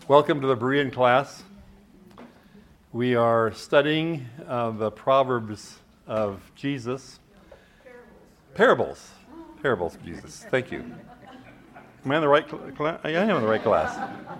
Welcome to the Berean class. We are studying the Proverbs of Jesus. Parables of Jesus. Thank you. Am I in the right class? I am in the right class.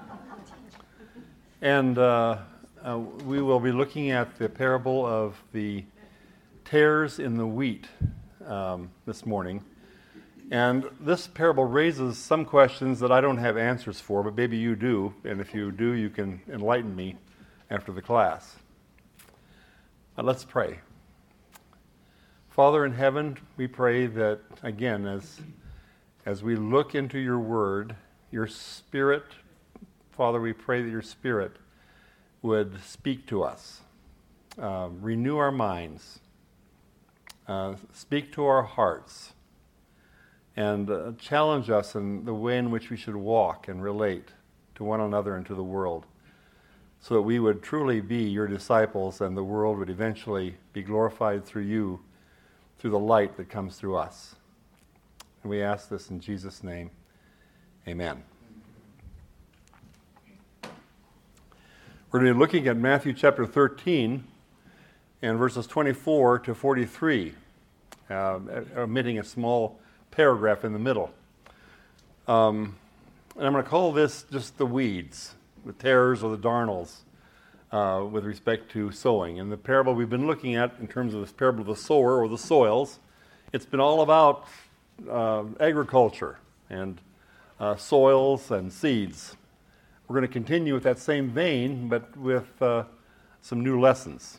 And we will be looking at the parable of the tares in the wheat this morning. And this parable raises some questions that I don't have answers for, but maybe you do. And if you do, you can enlighten me after the class. Let's pray. Father in heaven, we pray that, again, as we look into your word, your Spirit, Father, we pray that your Spirit would speak to us, renew our minds, speak to our hearts, and challenge us in the way in which we should walk and relate to one another and to the world, so that we would truly be your disciples and the world would eventually be glorified through you, through the light that comes through us. And we ask this in Jesus' name. Amen. We're going to be looking at Matthew chapter 13 and verses 24 to 43, omitting a small paragraph in the middle. And I'm going to call this just the weeds, the tares or the darnels, with respect to sowing. And the parable we've been looking at in terms of this parable of the sower or the soils, it's been all about agriculture and soils and seeds. We're going to continue with that same vein, but with some new lessons.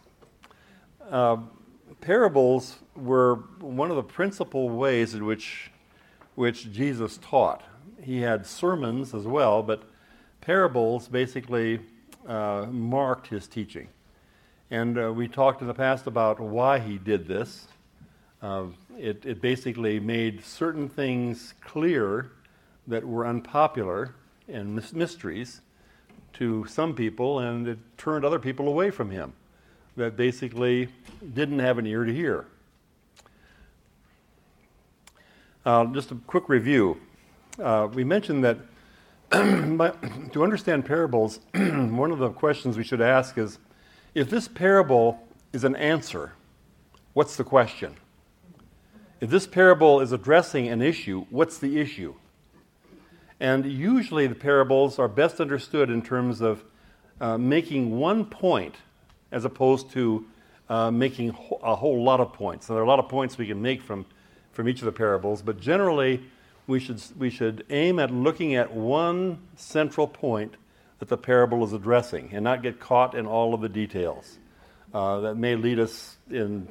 Parables were one of the principal ways in which Jesus taught. He had sermons as well, but parables basically marked his teaching. And we talked in the past about why he did this. It basically made certain things clear that were unpopular and mysteries to some people, and it turned other people away from him that basically didn't have an ear to hear. Just a quick review. We mentioned that to understand parables, one of the questions we should ask is, if this parable is an answer, what's the question? If this parable is addressing an issue, what's the issue? And usually the parables are best understood in terms of making one point as opposed to making a whole lot of points. So there are a lot of points we can make from each of the parables, but generally we should aim at looking at one central point that the parable is addressing and not get caught in all of the details that may lead us in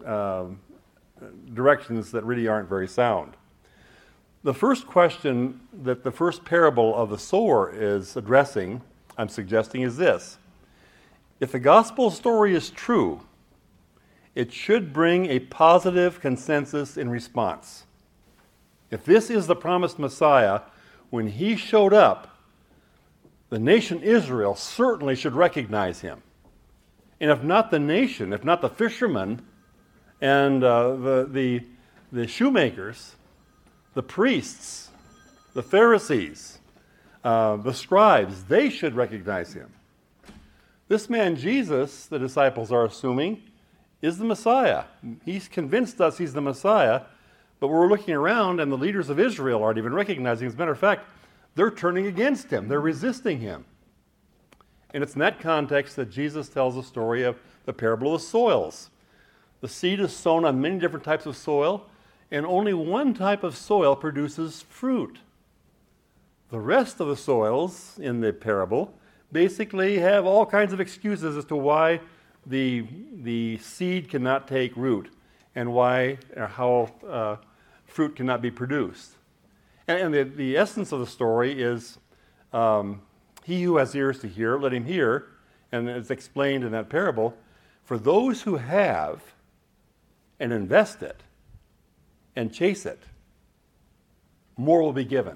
directions that really aren't very sound. The first question that the first parable of the sower is addressing, I'm suggesting, is this. If the gospel story is true, it should bring a positive consensus in response. If this is the promised Messiah, when he showed up, the nation Israel certainly should recognize him. And if not the nation, if not the fishermen and the shoemakers, the priests, the Pharisees, the scribes, they should recognize him. This man Jesus, the disciples are assuming, is the Messiah. He's convinced us he's the Messiah, but we're looking around and the leaders of Israel aren't even recognizing him. As a matter of fact, they're turning against him. They're resisting him. And it's in that context that Jesus tells the story of the parable of the soils. The seed is sown on many different types of soil, and only one type of soil produces fruit. The rest of the soils in the parable basically have all kinds of excuses as to why the seed cannot take root and why or how fruit cannot be produced. And the essence of the story is he who has ears to hear, let him hear, and it's explained in that parable, for those who have and invest it and chase it, more will be given.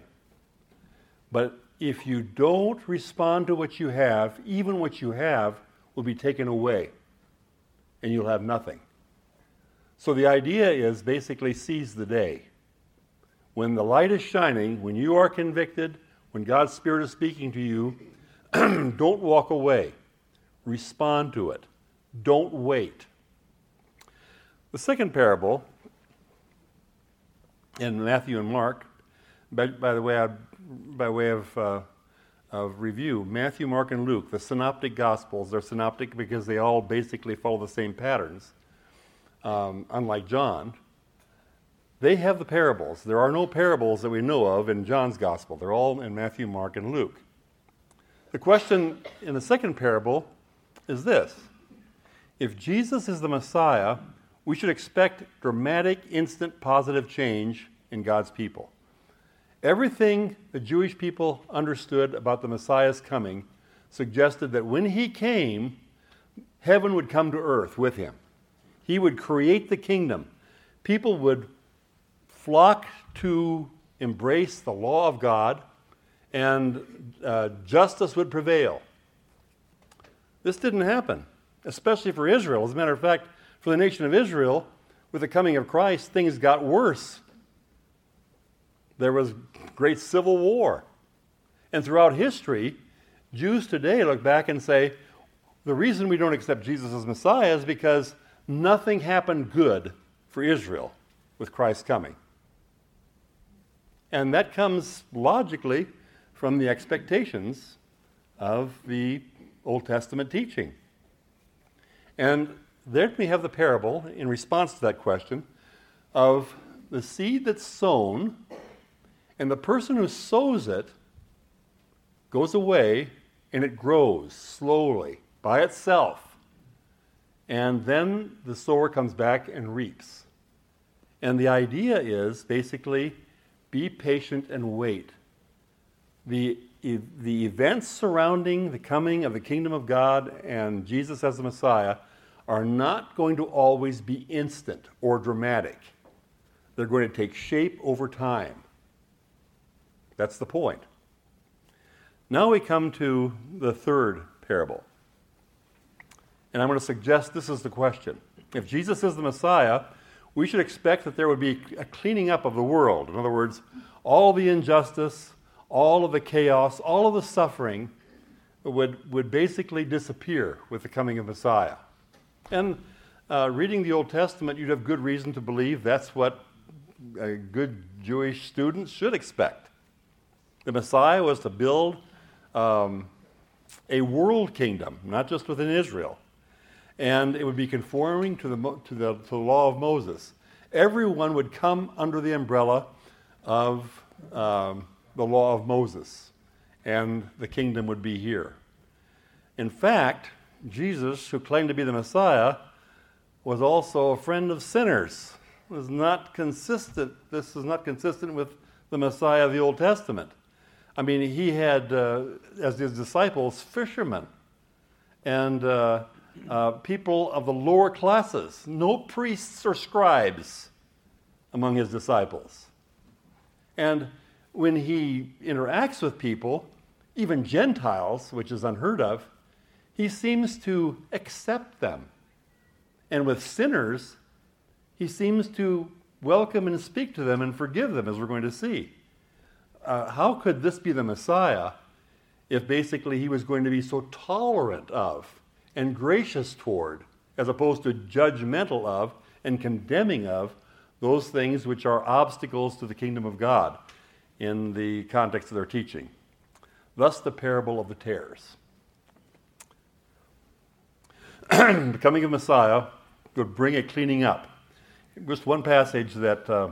But if you don't respond to what you have, even what you have will be taken away, and you'll have nothing. So the idea is basically seize the day. When the light is shining, when you are convicted, when God's Spirit is speaking to you, Don't walk away. Respond to it. Don't wait. The second parable in Matthew and Mark, by way of review, Matthew, Mark, and Luke, the synoptic gospels, they're synoptic because they all basically follow the same patterns, unlike John. They have the parables. There are no parables that we know of in John's gospel. They're all in Matthew, Mark, and Luke. The question in the second parable is this: if Jesus is the Messiah, we should expect dramatic, instant, positive change in God's people. Everything the Jewish people understood about the Messiah's coming suggested that when he came, heaven would come to earth with him. He would create the kingdom. People would flock to embrace the law of God, and justice would prevail. This didn't happen, especially for Israel. As a matter of fact, for the nation of Israel, with the coming of Christ, things got worse. There was great civil war. And throughout history, Jews today look back and say, the reason we don't accept Jesus as Messiah is because nothing happened good for Israel with Christ's coming. And that comes logically from the expectations of the Old Testament teaching. And there we have the parable, in response to that question, of the seed that's sown, and the person who sows it goes away, and it grows slowly by itself. And then the sower comes back and reaps. And the idea is basically be patient and wait. The events surrounding the coming of the kingdom of God and Jesus as the Messiah are not going to always be instant or dramatic. They're going to take shape over time. That's the point. Now we come to the third parable. And I'm going to suggest this is the question. If Jesus is the Messiah, we should expect that there would be a cleaning up of the world. In other words, all the injustice, all of the chaos, all of the suffering would basically disappear with the coming of Messiah. And reading the Old Testament, you'd have good reason to believe that's what good Jewish students should expect. The Messiah was to build a world kingdom, not just within Israel. And it would be conforming to the law of Moses. Everyone would come under the umbrella of the law of Moses, and the kingdom would be here. In fact, Jesus, who claimed to be the Messiah, was also a friend of sinners. This is not consistent with the Messiah of the Old Testament. I mean, he had, as his disciples, fishermen and people of the lower classes, no priests or scribes among his disciples. And when he interacts with people, even Gentiles, which is unheard of, he seems to accept them. And with sinners, he seems to welcome and speak to them and forgive them, as we're going to see. How could this be the Messiah if basically he was going to be so tolerant of and gracious toward, as opposed to judgmental of and condemning of, those things which are obstacles to the kingdom of God in the context of their teaching? Thus the parable of the tares. The coming of Messiah would bring a cleaning up. Just one passage that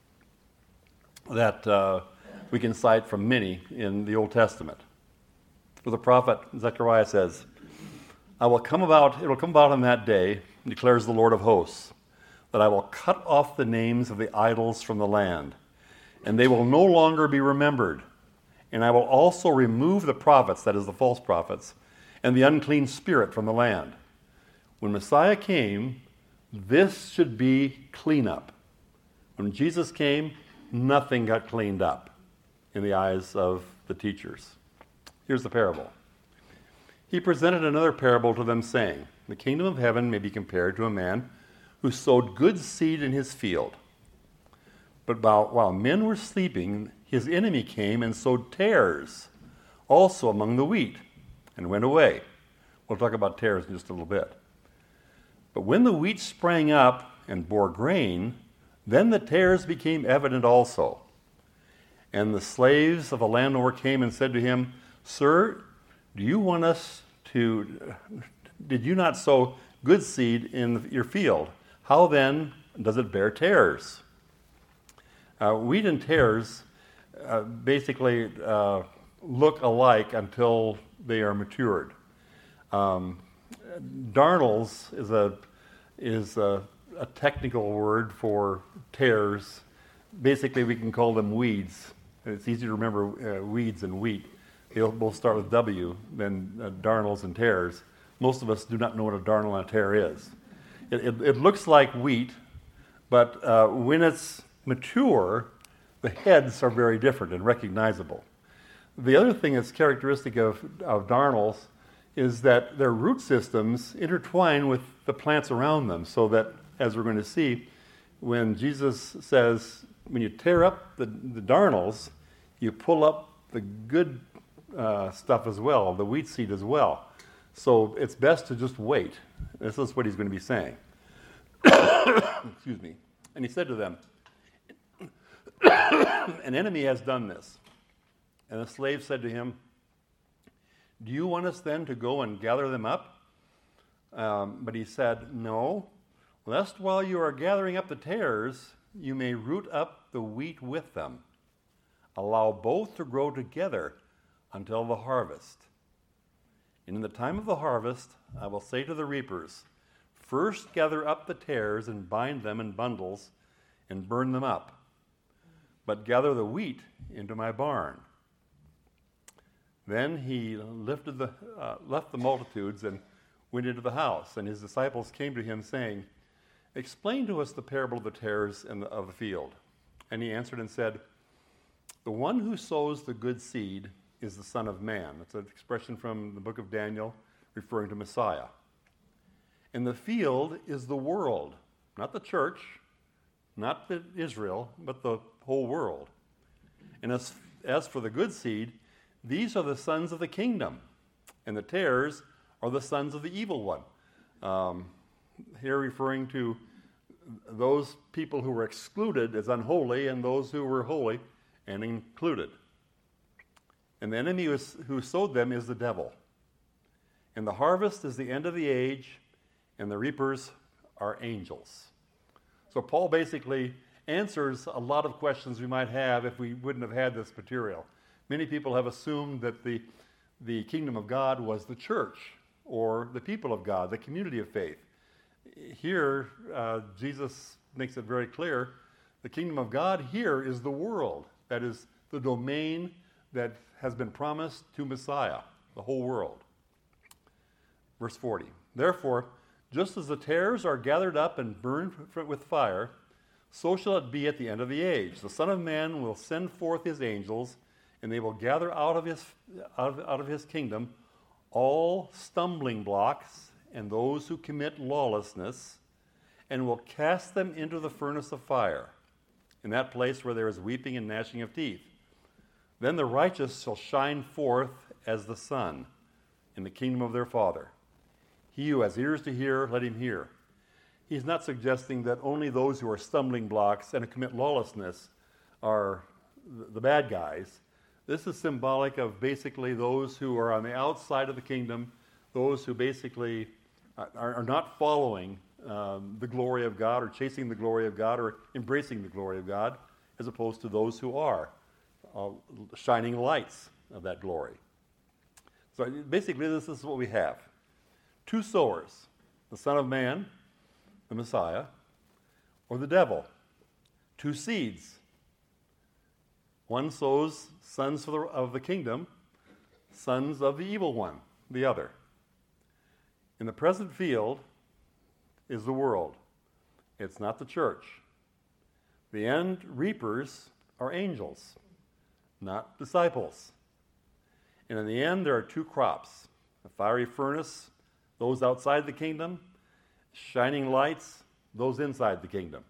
we can cite from many in the Old Testament. Where the prophet Zechariah says, it will come about on that day, declares the Lord of hosts, that I will cut off the names of the idols from the land, and they will no longer be remembered. And I will also remove the prophets, that is the false prophets, and the unclean spirit from the land. When Messiah came, this should be cleanup. When Jesus came, nothing got cleaned up in the eyes of the teachers. Here's the parable. He presented another parable to them, saying, the kingdom of heaven may be compared to a man who sowed good seed in his field. But while men were sleeping, his enemy came and sowed tares also among the wheat, and went away. We'll talk about tares in just a little bit. But when the wheat sprang up and bore grain, then the tares became evident also. And the slaves of the landlord came and said to him, Sir, did you not sow good seed in your field? How then does it bear tares? Wheat and tares basically look alike until they are matured. Darnels is a technical word for tares. Basically, we can call them weeds. It's easy to remember weeds and wheat. They'll both start with W, then darnels and tares. Most of us do not know what a darnel and a tare is. It looks like wheat, but when it's mature, the heads are very different and recognizable. The other thing that's characteristic of darnels is that their root systems intertwine with the plants around them, so that, as we're going to see, when Jesus says, when you tear up the darnels, you pull up the good stuff as well, the wheat seed as well. So it's best to just wait. This is what he's going to be saying. Excuse me. And he said to them, an enemy has done this. And the slave said to him, do you want us then to go and gather them up? But he said, no, lest while you are gathering up the tares, you may root up the wheat with them. Allow both to grow together until the harvest. And in the time of the harvest, I will say to the reapers, first gather up the tares and bind them in bundles and burn them up. But gather the wheat into my barn. Then he left the multitudes and went into the house. And his disciples came to him, saying, explain to us the parable of the tares of the field. And he answered and said, the one who sows the good seed is the Son of Man. That's an expression from the book of Daniel referring to Messiah. And the field is the world, not the church, not Israel, but the whole world. And as for the good seed, these are the sons of the kingdom, and the tares are the sons of the evil one. Here referring to those people who were excluded as unholy and those who were holy and included. And the enemy who sowed them is the devil. And the harvest is the end of the age, and the reapers are angels. So Paul basically answers a lot of questions we might have if we wouldn't have had this material. Many people have assumed that the kingdom of God was the church or the people of God, the community of faith. Here, Jesus makes it very clear, the kingdom of God here is the world. That is the domain that has been promised to Messiah, the whole world. Verse 40, therefore, just as the tares are gathered up and burned with fire, so shall it be at the end of the age. The Son of Man will send forth his angels, and they will gather out of his kingdom all stumbling blocks and those who commit lawlessness, and will cast them into the furnace of fire, in that place where there is weeping and gnashing of teeth. Then the righteous shall shine forth as the sun in the kingdom of their Father. He who has ears to hear, let him hear. He's not suggesting that only those who are stumbling blocks and commit lawlessness are the bad guys. This is symbolic of basically those who are on the outside of the kingdom, those who basically are not following the glory of God or chasing the glory of God or embracing the glory of God, as opposed to those who are shining lights of that glory. So basically this is what we have. Two sowers, the Son of Man, the Messiah, or the devil. Two seeds. One sows sons of the kingdom, sons of the evil one, the other. In the present field is the world. It's not the church. The end reapers are angels, not disciples. And in the end, there are two crops. The fiery furnace, those outside the kingdom, shining lights, those inside the kingdom.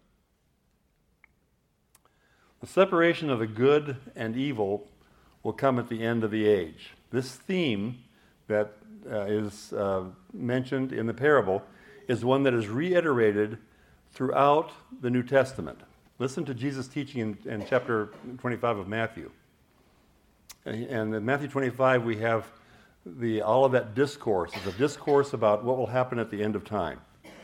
The separation of the good and evil will come at the end of the age. This theme that is mentioned in the parable is one that is reiterated throughout the New Testament. Listen to Jesus' teaching in chapter 25 of Matthew. And in Matthew 25, we have the Olivet Discourse. It's a discourse about what will happen at the end of time.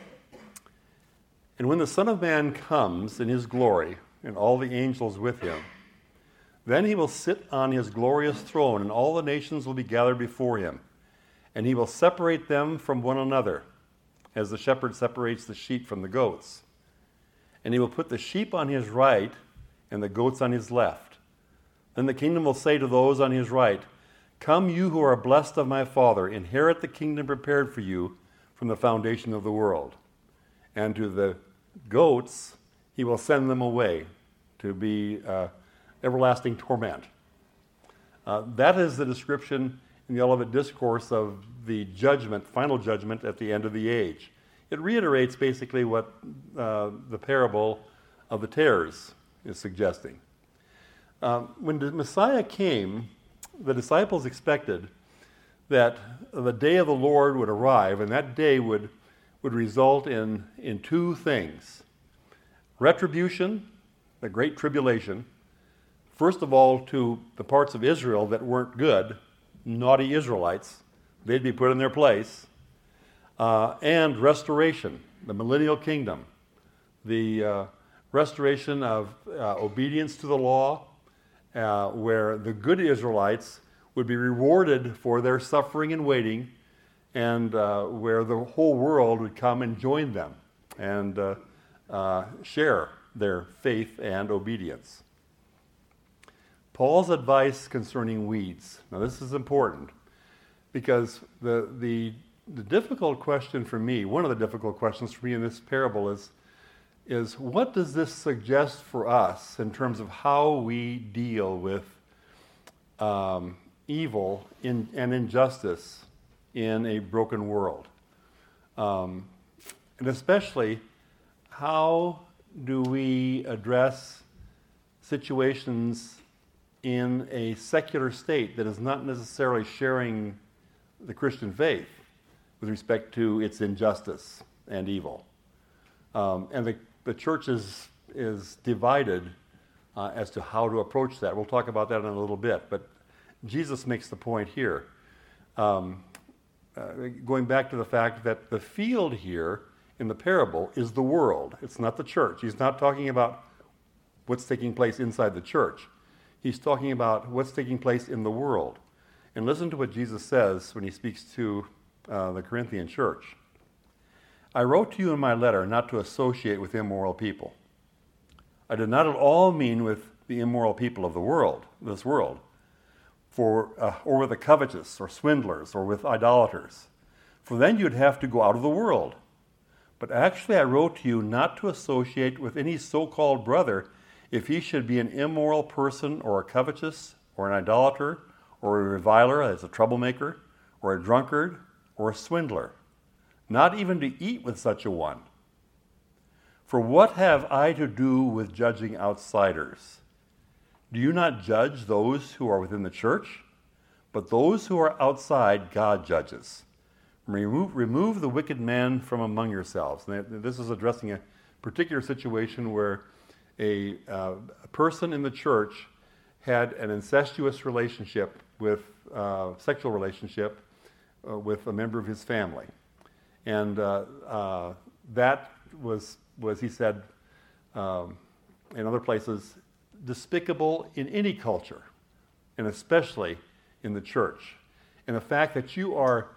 And when the Son of Man comes in his glory, and all the angels with him, then he will sit on his glorious throne, and all the nations will be gathered before him. And he will separate them from one another, as the shepherd separates the sheep from the goats. And he will put the sheep on his right and the goats on his left. Then the kingdom will say to those on his right, "Come, you who are blessed of my Father, inherit the kingdom prepared for you from the foundation of the world." And to the goats he will send them away to be everlasting torment. That is the description in the Olivet Discourse of the judgment, final judgment at the end of the age. It reiterates basically what the parable of the tares is suggesting. When the Messiah came, the disciples expected that the day of the Lord would arrive, and that day would result in two things. Retribution, the great tribulation, first of all to the parts of Israel that weren't good, naughty Israelites, they'd be put in their place, and restoration, the millennial kingdom, the restoration of obedience to the law, where the good Israelites would be rewarded for their suffering and waiting, and where the whole world would come and join them and share their faith and obedience. Paul's advice concerning weeds. Now this is important because the difficult question for me, one of the difficult questions for me in this parable is what does this suggest for us in terms of how we deal with evil and injustice in a broken world? And especially, how do we address situations in a secular state that is not necessarily sharing the Christian faith with respect to its injustice and evil? And the church is divided as to how to approach that. We'll talk about that in a little bit, but Jesus makes the point here. Going back to the fact that the field here in the parable is the world. It's not the church. He's not talking about what's taking place inside the church. He's talking about what's taking place in the world. And listen to what Jesus says when he speaks to the Corinthian church. "I wrote to you in my letter not to associate with immoral people. I did not at all mean with the immoral people of the world, this world, or with the covetous or swindlers or with idolaters, for then you'd have to go out of the world. But actually I wrote to you not to associate with any so-called brother if he should be an immoral person or a covetous or an idolater or a reviler as a troublemaker or a drunkard or a swindler, not even to eat with such a one. For what have I to do with judging outsiders? Do you not judge those who are within the church? But those who are outside God judges. Remove the wicked man from among yourselves." And this is addressing a particular situation where a person in the church had an incestuous relationship with sexual relationship with a member of his family, and that was he said in other places despicable in any culture, and especially in the church. And the fact that you are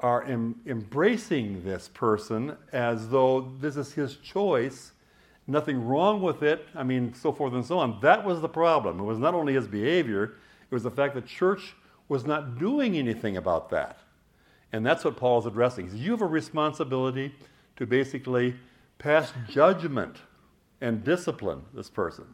embracing this person as though this is his choice, nothing wrong with it, I mean, so forth and so on. That was the problem. It was not only his behavior, it was the fact that church was not doing anything about that. And that's what Paul is addressing. He says, you have a responsibility to basically pass judgment and discipline this person.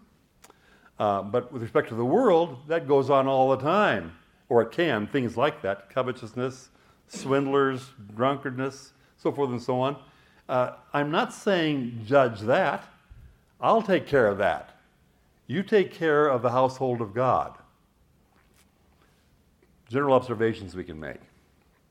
But with respect to the world, that goes on all the time. Or it can, things like that, covetousness, swindlers, drunkardness, so forth and so on. I'm not saying judge that. I'll take care of that. You take care of the household of God. General observations we can make.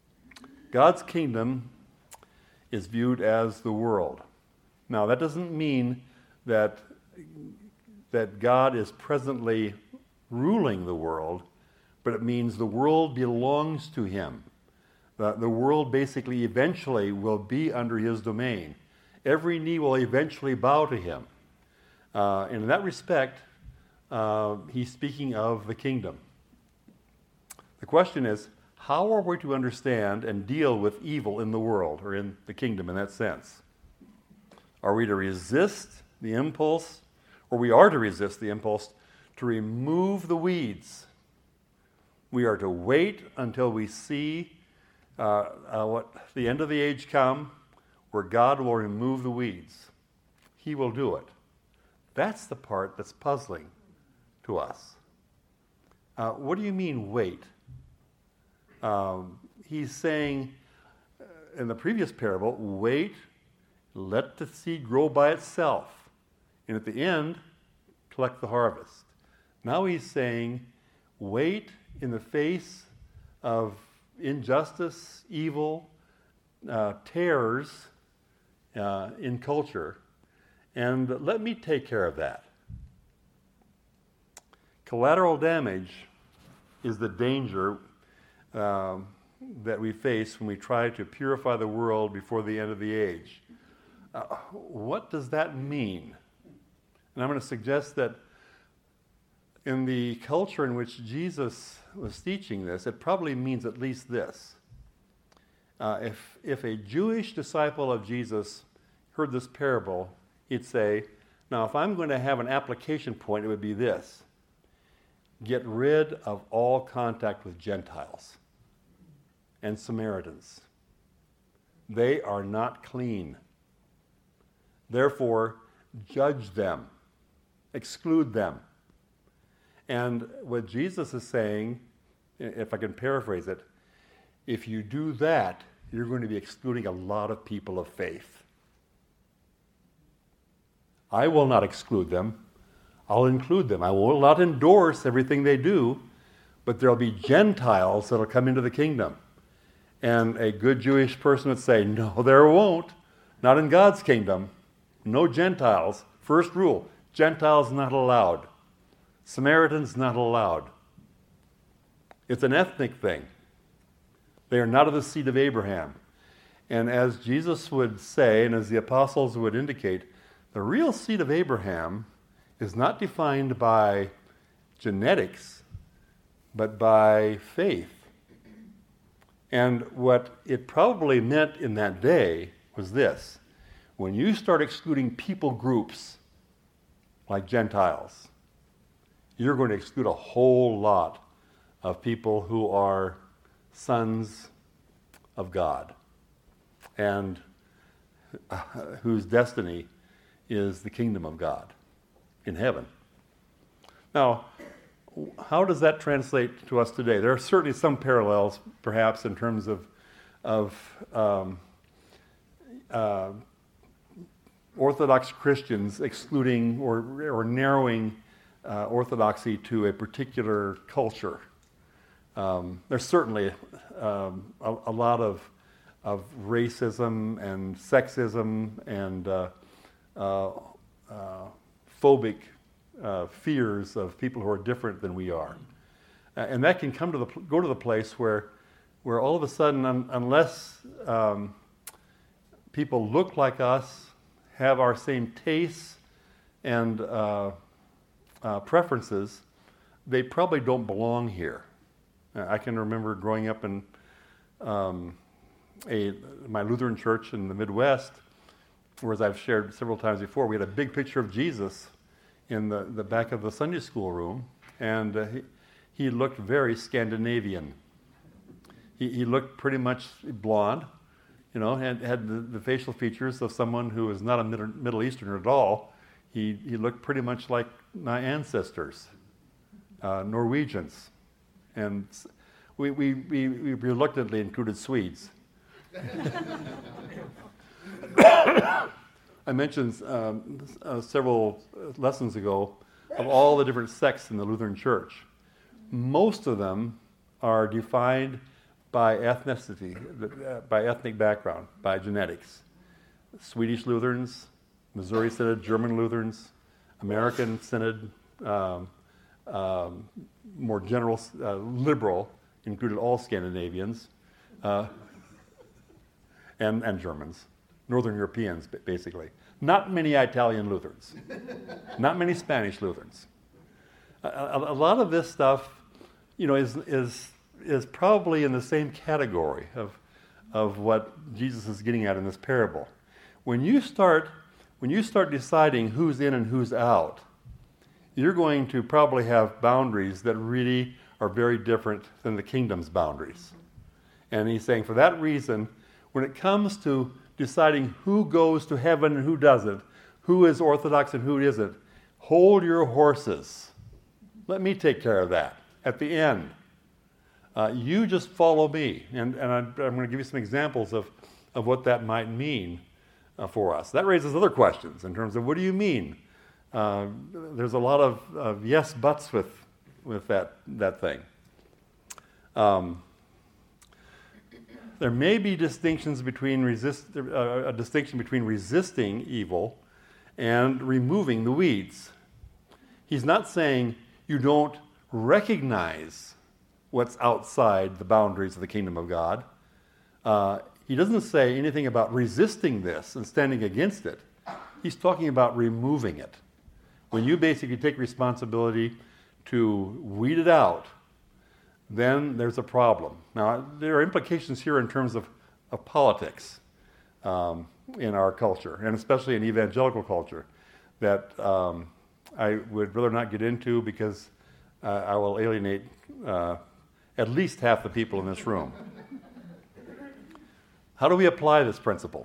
God's kingdom is viewed as the world. Now, that doesn't mean that God is presently ruling the world, but it means the world belongs to him. The world basically eventually will be under his domain. Every knee will eventually bow to him. And in that respect, he's speaking of the kingdom. The question is, how are we to understand and deal with evil in the world, or in the kingdom in that sense? Are we to resist the impulse, or we are to resist the impulse to remove the weeds? We are to wait until we see what the end of the age come, where God will remove the weeds. He will do it. That's the part that's puzzling to us. What do you mean, wait? He's saying in the previous parable, wait, let the seed grow by itself, and at the end, collect the harvest. Now he's saying, wait in the face of injustice, evil, terrors in culture, and let me take care of that. Collateral damage is the danger that we face when we try to purify the world before the end of the age. What does that mean? And I'm going to suggest that in the culture in which Jesus was teaching this, it probably means at least this. If a Jewish disciple of Jesus heard this parable, he'd say, now if I'm going to have an application point, it would be this: get rid of all contact with Gentiles and Samaritans. They are not clean. Therefore, judge them, exclude them. And what Jesus is saying, if I can paraphrase it, if you do that, you're going to be excluding a lot of people of faith. I will not exclude them. I'll include them. I will not endorse everything they do, but there'll be Gentiles that'll come into the kingdom. And a good Jewish person would say, no, there won't. Not in God's kingdom. No Gentiles. First rule, Gentiles not allowed. Samaritans not allowed. It's an ethnic thing. They are not of the seed of Abraham. And as Jesus would say, and as the apostles would indicate, the real seed of Abraham is not defined by genetics, but by faith. And what it probably meant in that day was this: when you start excluding people groups like Gentiles, you're going to exclude a whole lot of people who are sons of God and whose destiny is the kingdom of God in heaven. Now, how does that translate to us today? There are certainly some parallels, perhaps, in terms of Orthodox Christians excluding or narrowing orthodoxy to a particular culture. There's certainly a lot of racism and sexism and phobic fears of people who are different than we are, and that can go to the place where all of a sudden, unless people look like us, have our same tastes and preferences, they probably don't belong here. I can remember growing up in my Lutheran church in the Midwest, where, as I've shared several times before, we had a big picture of Jesus in the back of the Sunday school room, and he looked very Scandinavian. He looked pretty much blonde, and had the facial features of someone who is not a Middle Easterner at all. He looked pretty much like my ancestors, Norwegians, and we reluctantly included Swedes. I mentioned several lessons ago of all the different sects in the Lutheran Church. Most of them are defined by ethnicity, by ethnic background, by genetics. Swedish Lutherans, Missouri Synod, German Lutherans, American Synod, more general, liberal, included all Scandinavians, and Germans, Northern Europeans, basically. Not many Italian Lutherans, not many Spanish Lutherans. A lot of this stuff, is probably in the same category of what Jesus is getting at in this parable. When you start deciding who's in and who's out, you're going to probably have boundaries that really are very different than the kingdom's boundaries. And he's saying, for that reason, when it comes to deciding who goes to heaven and who doesn't, who is Orthodox and who isn't, hold your horses. Let me take care of that at the end. You just follow me. And I'm going to give you some examples of what that might mean for us. That raises other questions in terms of, what do you mean? There's a lot of yes buts with that thing. There may be distinctions between a distinction between resisting evil and removing the weeds. He's not saying you don't recognize what's outside the boundaries of the kingdom of God. He doesn't say anything about resisting this and standing against it. He's talking about removing it. When you basically take responsibility to weed it out, then there's a problem. Now, there are implications here in terms of politics in our culture, and especially in evangelical culture, that I would rather not get into because I will alienate at least half the people in this room. How do we apply this principle?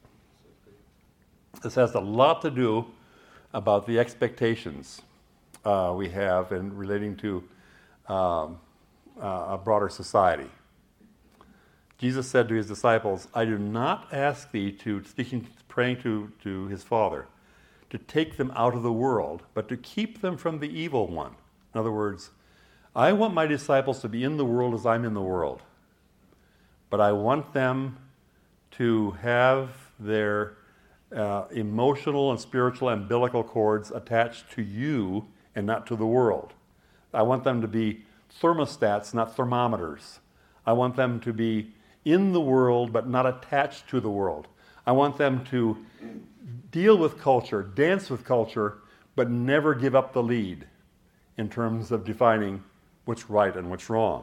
This has a lot to do about the expectations we have in relating to a broader society. Jesus said to his disciples, I do not ask thee praying to his Father, to take them out of the world, but to keep them from the evil one. In other words, I want my disciples to be in the world as I'm in the world, but I want them to have their emotional and spiritual umbilical cords attached to you and not to the world. I want them to be thermostats, not thermometers. I want them to be in the world but not attached to the world. I want them to deal with culture, dance with culture, but never give up the lead in terms of defining what's right and what's wrong.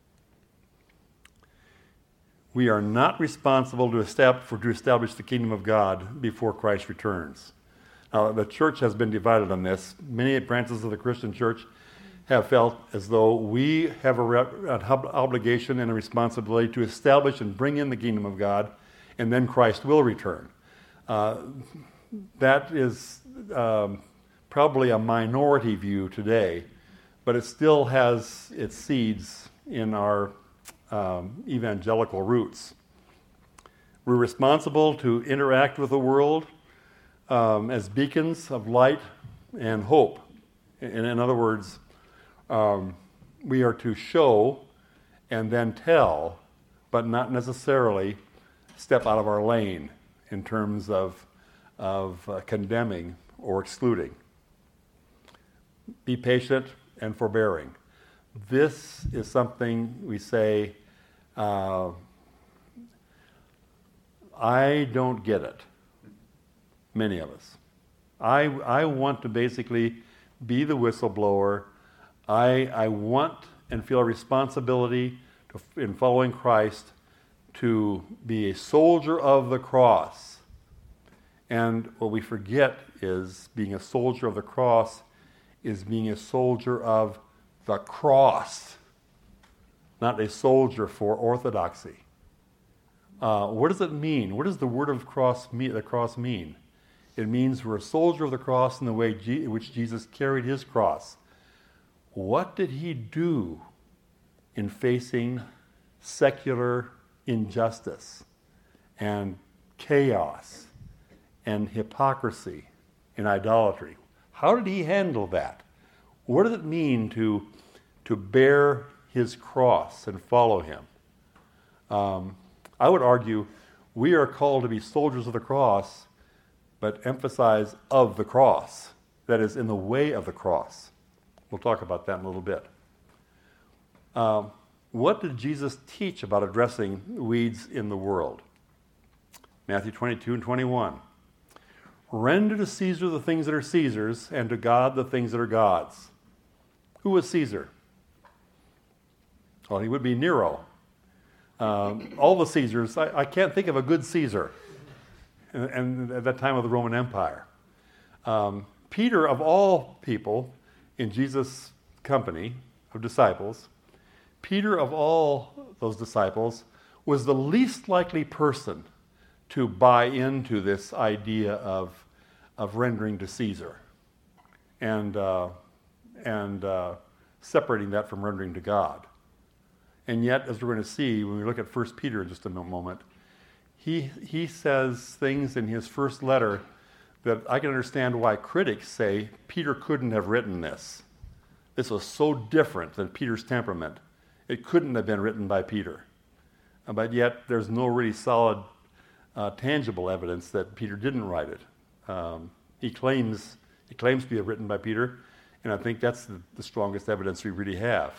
We are not responsible to establish the kingdom of God before Christ returns. Now, the church has been divided on this. Many branches of the Christian church have felt as though we have an obligation and a responsibility to establish and bring in the kingdom of God, and then Christ will return. That is probably a minority view today, but it still has its seeds in our evangelical roots. We're responsible to interact with the world as beacons of light and hope. In other words, we are to show and then tell, but not necessarily step out of our lane in terms of condemning or excluding. Be patient and forbearing. This is something we say, I don't get it. Many of us. I want to basically be the whistleblower. I want and feel a responsibility in following Christ to be a soldier of the cross. And what we forget is being a soldier of the cross is being a soldier of the cross, not a soldier for orthodoxy. What does it mean? What does the word of the cross mean? It means we're a soldier of the cross in the way in which Jesus carried his cross. What did he do in facing secular injustice and chaos and hypocrisy and idolatry? How did he handle that? What does it mean to bear his cross and follow him? I would argue we are called to be soldiers of the cross, but emphasize of the cross. That is, in the way of the cross. We'll talk about that in a little bit. What did Jesus teach about addressing weeds in the world? Matthew 22 and 21. Render to Caesar the things that are Caesar's, and to God the things that are God's. Who was Caesar? Well, he would be Nero. All the Caesars, I can't think of a good Caesar and at that time of the Roman Empire. Peter, of all people in Jesus' company of disciples, Peter, of all those disciples, was the least likely person to buy into this idea of rendering to Caesar and separating that from rendering to God. And yet, as we're going to see when we look at 1 Peter in just a moment, he says things in his first letter that I can understand why critics say Peter couldn't have written this. This was so different than Peter's temperament. It couldn't have been written by Peter. But yet, there's no really solid, tangible evidence that Peter didn't write it. He claims to be written by Peter, and I think that's the strongest evidence we really have.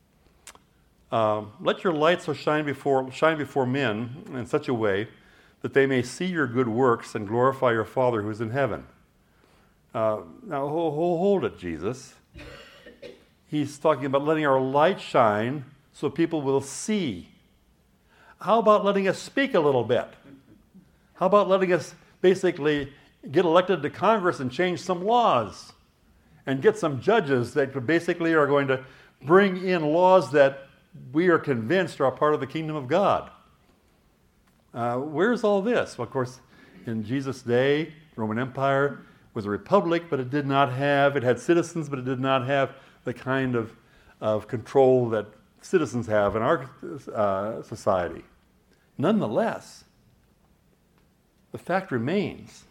Let your light so shine before men in such a way that they may see your good works and glorify your Father who is in heaven. Now, hold it, Jesus. He's talking about letting our light shine so people will see. How about letting us speak a little bit? How about letting us basically get elected to Congress and change some laws and get some judges that basically are going to bring in laws that we are convinced are a part of the kingdom of God? Where's all this? Well, of course, in Jesus' day, Roman Empire was a republic, but it had citizens, but it did not have the kind of control that citizens have in our society. Nonetheless, the fact remains,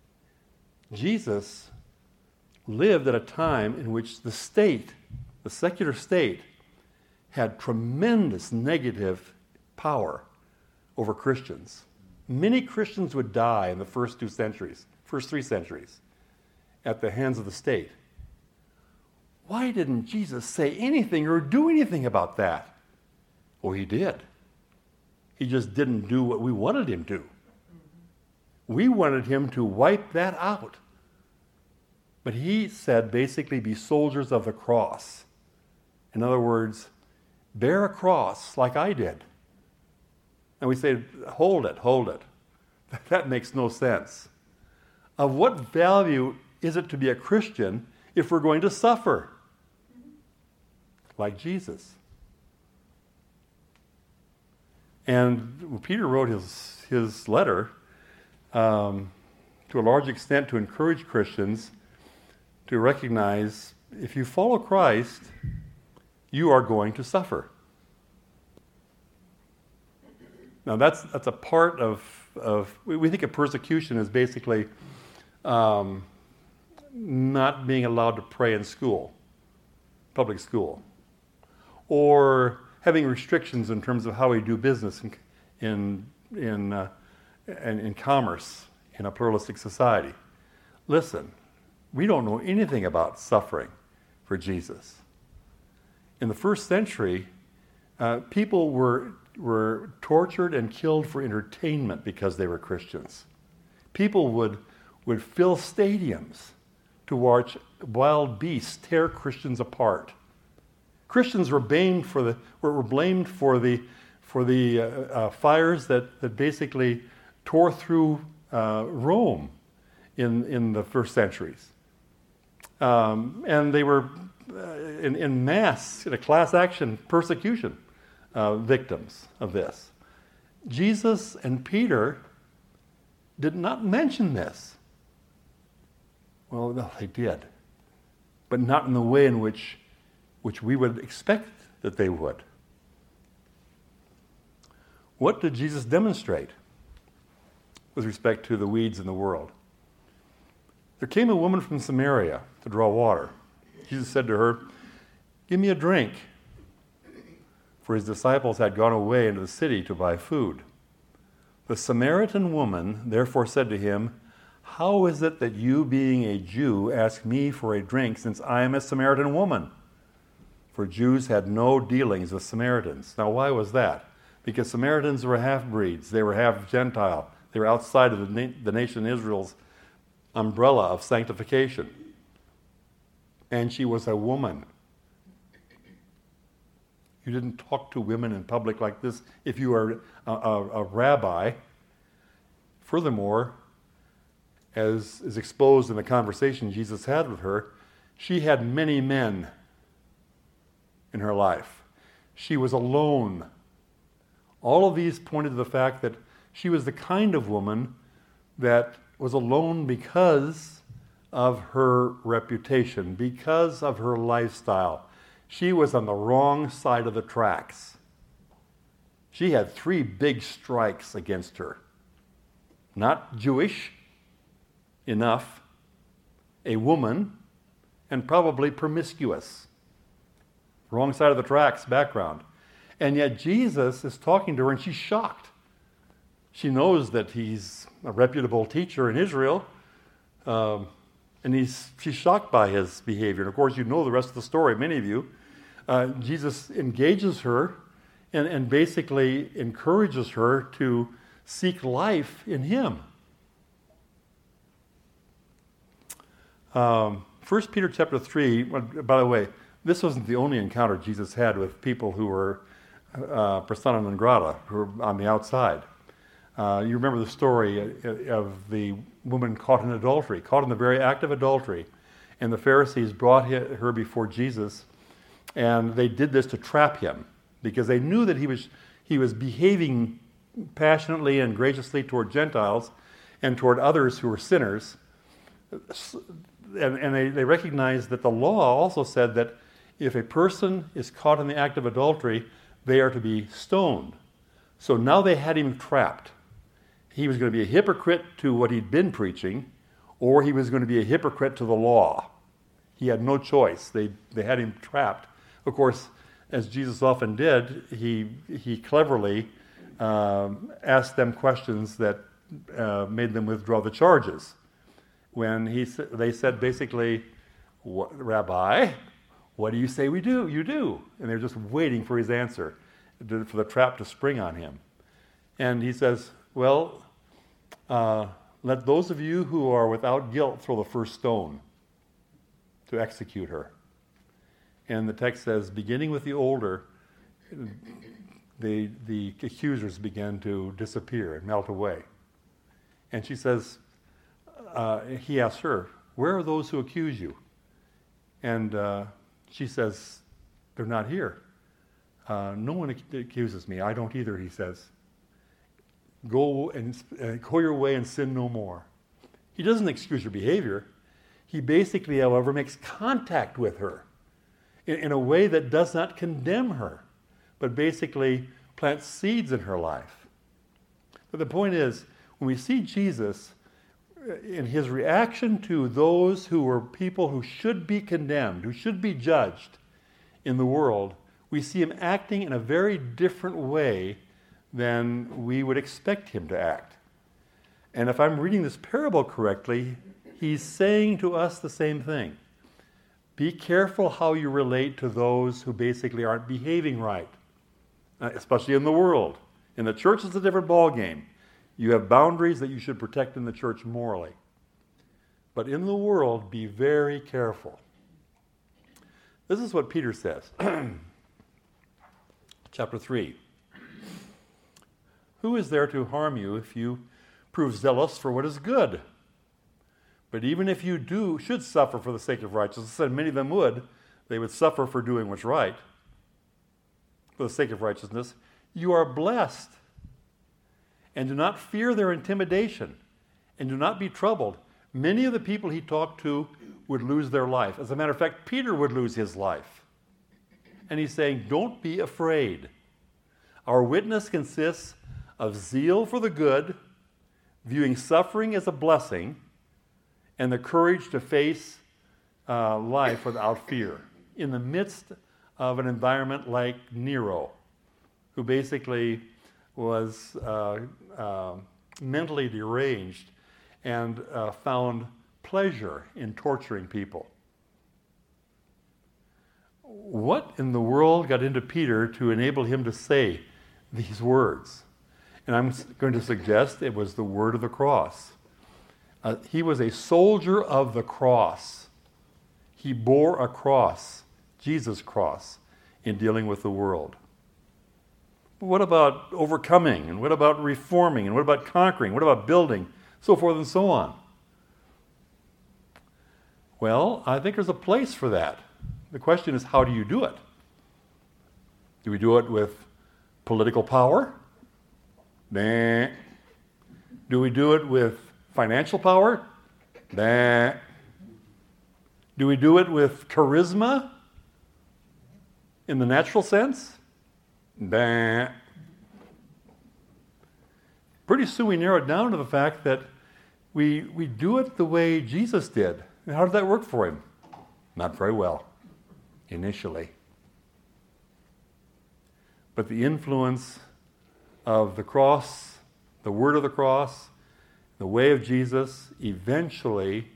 Jesus lived at a time in which the state, the secular state, had tremendous negative power over Christians. Many Christians would die in the first 3 centuries, at the hands of the state. Why didn't Jesus say anything or do anything about that? Well, he did. He just didn't do what we wanted him to. We wanted him to wipe that out. But he said, basically, be soldiers of the cross. In other words, bear a cross like I did. And we say, hold it. That makes no sense. Of what value is it to be a Christian if we're going to suffer? Like Jesus. And Peter wrote his letter to a large extent to encourage Christians to recognize if you follow Christ, you are going to suffer. Now that's a part of we think of persecution as basically not being allowed to pray in school, public school, or having restrictions in terms of how we do business in commerce in a pluralistic society. Listen, we don't know anything about suffering for Jesus. In the first century, people were tortured and killed for entertainment because they were Christians. People would fill stadiums to watch wild beasts tear Christians apart. Christians were blamed for the fires that basically tore through Rome in the first centuries, and they were in mass, in a class action persecution victims of this. Jesus and Peter did not mention this. Well, no, they did, but not in the way in which we would expect that they would. What did Jesus demonstrate with respect to the weeds in the world? There came a woman from Samaria to draw water. Jesus said to her, "Give me a drink, for his disciples had gone away into the city to buy food. The Samaritan woman therefore said to him, "How is it that you, being a Jew, ask me for a drink, since I am a Samaritan woman?" For Jews had no dealings with Samaritans. Now, why was that? Because Samaritans were half-breeds. They were half-Gentile. They were outside of the nation Israel's umbrella of sanctification. And she was a woman. You didn't talk to women in public like this if you were a rabbi. Furthermore, as is exposed in the conversation Jesus had with her, she had many men in her life. She was alone. All of these pointed to the fact that she was the kind of woman that was alone because of her reputation, because of her lifestyle. She was on the wrong side of the tracks. She had 3 big strikes against her. Not Jewish enough, a woman, and probably promiscuous. Wrong side of the tracks background. And yet Jesus is talking to her and she's shocked. She knows that he's a reputable teacher in Israel, and she's shocked by his behavior. And of course, you know the rest of the story, many of you. Jesus engages her and basically encourages her to seek life in him. 1 Peter chapter 3, by the way, this wasn't the only encounter Jesus had with people who were persona non grata, who were on the outside. You remember the story of the woman caught in adultery, caught in the very act of adultery. And the Pharisees brought her before Jesus, and they did this to trap him because they knew that he was behaving passionately and graciously toward Gentiles and toward others who were sinners. And they recognized that the law also said that if a person is caught in the act of adultery, they are to be stoned. So now they had him trapped. He was going to be a hypocrite to what he'd been preaching, or he was going to be a hypocrite to the law. He had no choice. They had him trapped. Of course, as Jesus often did, he cleverly asked them questions that made them withdraw the charges. When they said basically, "Rabbi, what do you say we do? You do." And they're just waiting for his answer, for the trap to spring on him. And he says, "Well, let those of you who are without guilt throw the first stone to execute her." And the text says, beginning with the older, the accusers began to disappear and melt away. And she says, he asks her, "Where are those who accuse you?" And she says, "They're not here. No one accuses me. I don't either," he says. "Go and go your way and sin no more." He doesn't excuse her behavior. He basically, however, makes contact with her in a way that does not condemn her, but basically plants seeds in her life. But the point is, when we see Jesus in his reaction to those who were people who should be condemned, who should be judged in the world, we see him acting in a very different way than we would expect him to act. And if I'm reading this parable correctly, he's saying to us the same thing. Be careful how you relate to those who basically aren't behaving right, especially in the world. In the church, it's a different ballgame. You have boundaries that you should protect in the church morally. But in the world, be very careful. This is what Peter says. Chapter 3. "Who is there to harm you if you prove zealous for what is good? But even if you should suffer for the sake of righteousness, and many of them would, they would suffer for doing what's right, for the sake of righteousness, you are blessed. And do not fear their intimidation, and do not be troubled." Many of the people he talked to would lose their life. As a matter of fact, Peter would lose his life. And he's saying, don't be afraid. Our witness consists of zeal for the good, viewing suffering as a blessing, and the courage to face life without fear in the midst of an environment like Nero, who basically was mentally deranged and found pleasure in torturing people. What in the world got into Peter to enable him to say these words? And I'm going to suggest it was the word of the cross. He was a soldier of the cross. He bore a cross, Jesus' cross, in dealing with the world. What about overcoming? And what about reforming? And what about conquering? What about building? So forth and so on. Well, I think there's a place for that. The question is, how do you do it? Do we do it with political power? Nah. Do we do it with financial power? Nah. Do we do it with charisma in the natural sense? Nah. Pretty soon we narrow it down to the fact that we do it the way Jesus did. And how did that work for him? Not very well, initially. But the influence of the cross, the word of the cross, the way of Jesus, eventually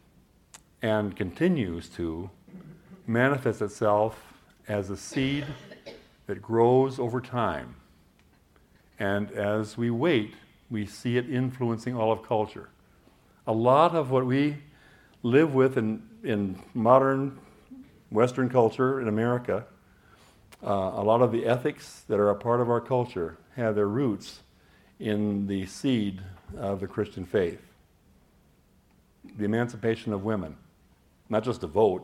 and continues to manifest itself as a seed that grows over time. And as we wait, we see it influencing all of culture. A lot of what we live with in modern Western culture in America, a lot of the ethics that are a part of our culture have their roots in the seed of the Christian faith. The emancipation of women, not just to vote,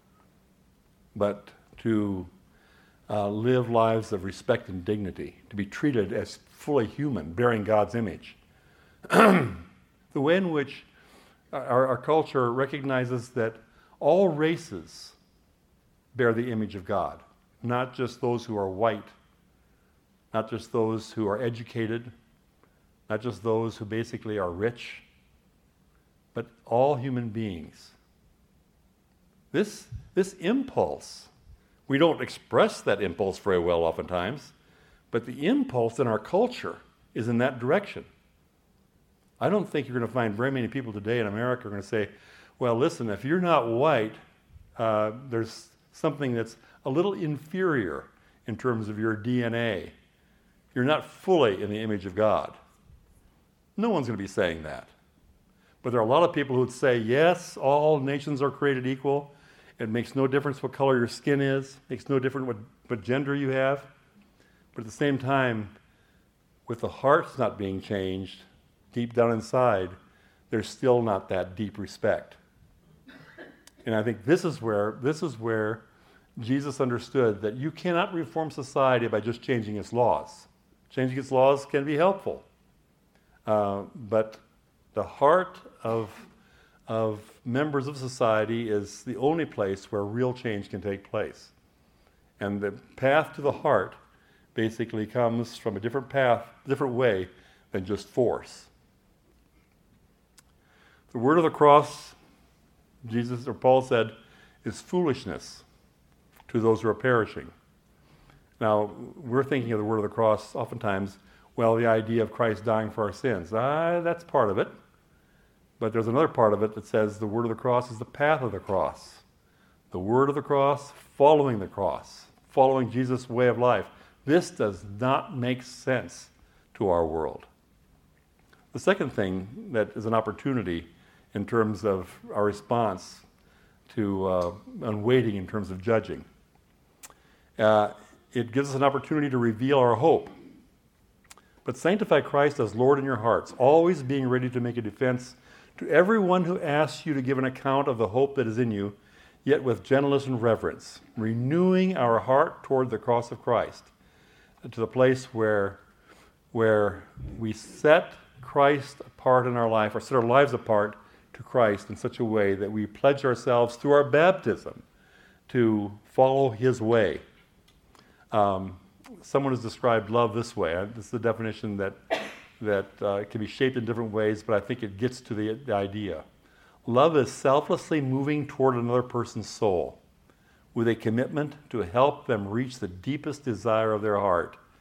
but to live lives of respect and dignity, to be treated as fully human, bearing God's image. The way in which our culture recognizes that all races bear the image of God, not just those who are white, not just those who are educated, not just those who basically are rich, but all human beings. This impulse, we don't express that impulse very well oftentimes, but the impulse in our culture is in that direction. I don't think you're going to find very many people today in America are going to say, well, listen, if you're not white, there's something that's a little inferior in terms of your DNA. You're not fully in the image of God. No one's going to be saying that. But there are a lot of people who would say, yes, all nations are created equal. It makes no difference what color your skin is. It makes no difference what gender you have. But at the same time, with the hearts not being changed, deep down inside, there's still not that deep respect. And I think this is where Jesus understood that you cannot reform society by just changing its laws. Changing its laws can be helpful. But the heart of members of society is the only place where real change can take place. And the path to the heart basically comes from a different path, different way than just force. The word of the cross, Jesus or Paul said, is foolishness to those who are perishing. Now, we're thinking of the word of the cross oftentimes, well, the idea of Christ dying for our sins. That's part of it. But there's another part of it that says the word of the cross is the path of the cross. The word of the cross, following Jesus' way of life. This does not make sense to our world. The second thing that is an opportunity in terms of our response to and waiting in terms of judging. It gives us an opportunity to reveal our hope. But sanctify Christ as Lord in your hearts, always being ready to make a defense to everyone who asks you to give an account of the hope that is in you, yet with gentleness and reverence, renewing our heart toward the cross of Christ, to the place where we set Christ apart in our life, or set our lives apart to Christ in such a way that we pledge ourselves through our baptism to follow his way. Someone has described love this way. This is the definition that can be shaped in different ways, but I think it gets to the idea. Love is selflessly moving toward another person's soul with a commitment to help them reach the deepest desire of their heart,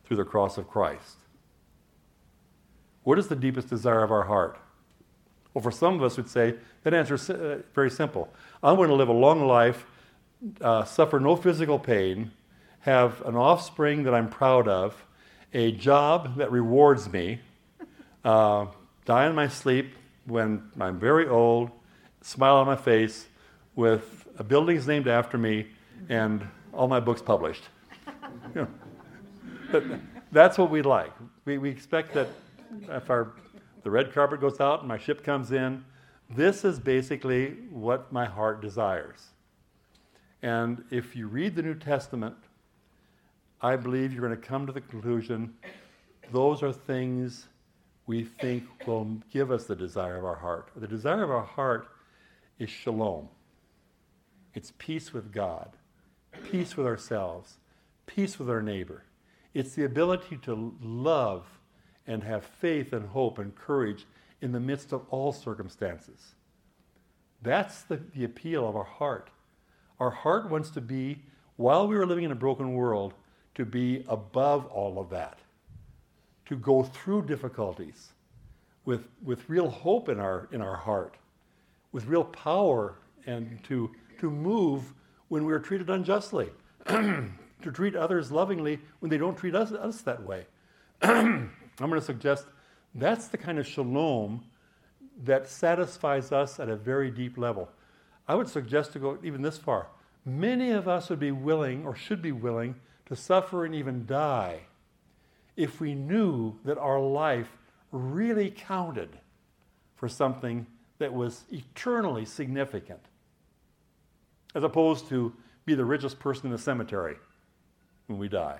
through the cross of Christ. What is the deepest desire of our heart? Well, for some of us would say, that answer is very simple. I want to live a long life, suffer no physical pain, have an offspring that I'm proud of, a job that rewards me, die in my sleep when I'm very old, smile on my face, with buildings named after me, and all my books published. You know, but that's what we like. We expect that if the red carpet goes out and my ship comes in, this is basically what my heart desires. And if you read the New Testament, I believe you're going to come to the conclusion those are things we think will give us the desire of our heart. The desire of our heart is shalom. It's peace with God, peace with ourselves, peace with our neighbor. It's the ability to love and have faith and hope and courage in the midst of all circumstances. That's the appeal of our heart. Our heart wants to be, while we are living in a broken world, to be above all of that, to go through difficulties with real hope in our heart, with real power, and to move when we are treated unjustly, to treat others lovingly when they don't treat us that way. I'm going to suggest that's the kind of shalom that satisfies us at a very deep level. I would suggest to go even this far. Many of us would be willing, or should be willing, to suffer and even die if we knew that our life really counted for something that was eternally significant, as opposed to be the richest person in the cemetery when we die.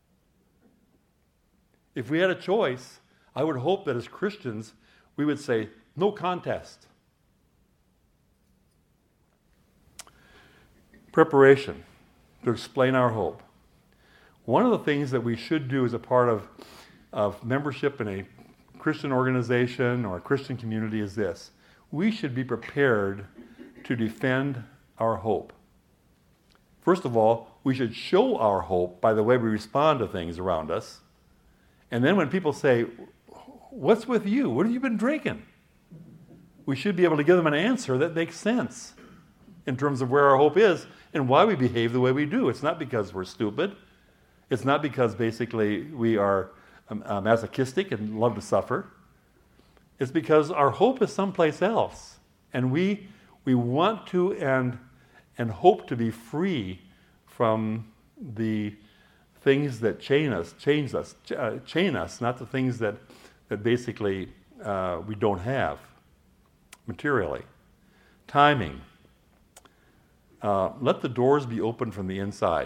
If we had a choice, I would hope that as Christians, we would say, no contest. Preparation to explain our hope. One of the things that we should do as a part of membership in a Christian organization or a Christian community is this. We should be prepared to defend our hope. First of all, we should show our hope by the way we respond to things around us. And then when people say, what's with you? What have you been drinking? We should be able to give them an answer that makes sense in terms of where our hope is and why we behave the way we do. It's not because we're stupid. It's not because basically we are masochistic and love to suffer. It's because our hope is someplace else. And we want to and hope to be free from the things that chain us, not the things that basically we don't have materially. Timing. Let the doors be open from the inside.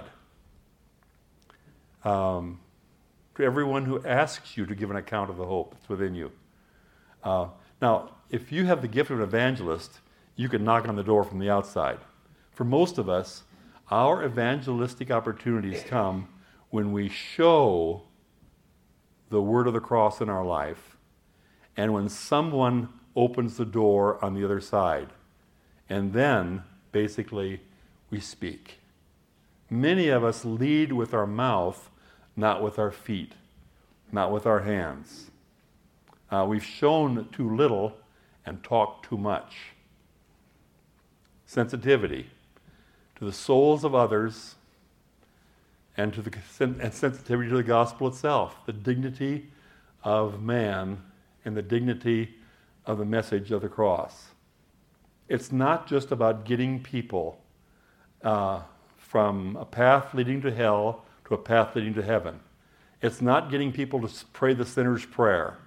To everyone who asks you to give an account of the hope that's within you. Now, if you have the gift of an evangelist, you can knock on the door from the outside. For most of us, our evangelistic opportunities come when we show the word of the cross in our life, and when someone opens the door on the other side. And then, basically, we speak. Many of us lead with our mouth, not with our feet, not with our hands. We've shown too little and talked too much. Sensitivity to the souls of others and sensitivity to the gospel itself, the dignity of man and the dignity of the message of the cross. It's not just about getting people from a path leading to hell to a path leading to heaven. It's not getting people to pray the sinner's prayer.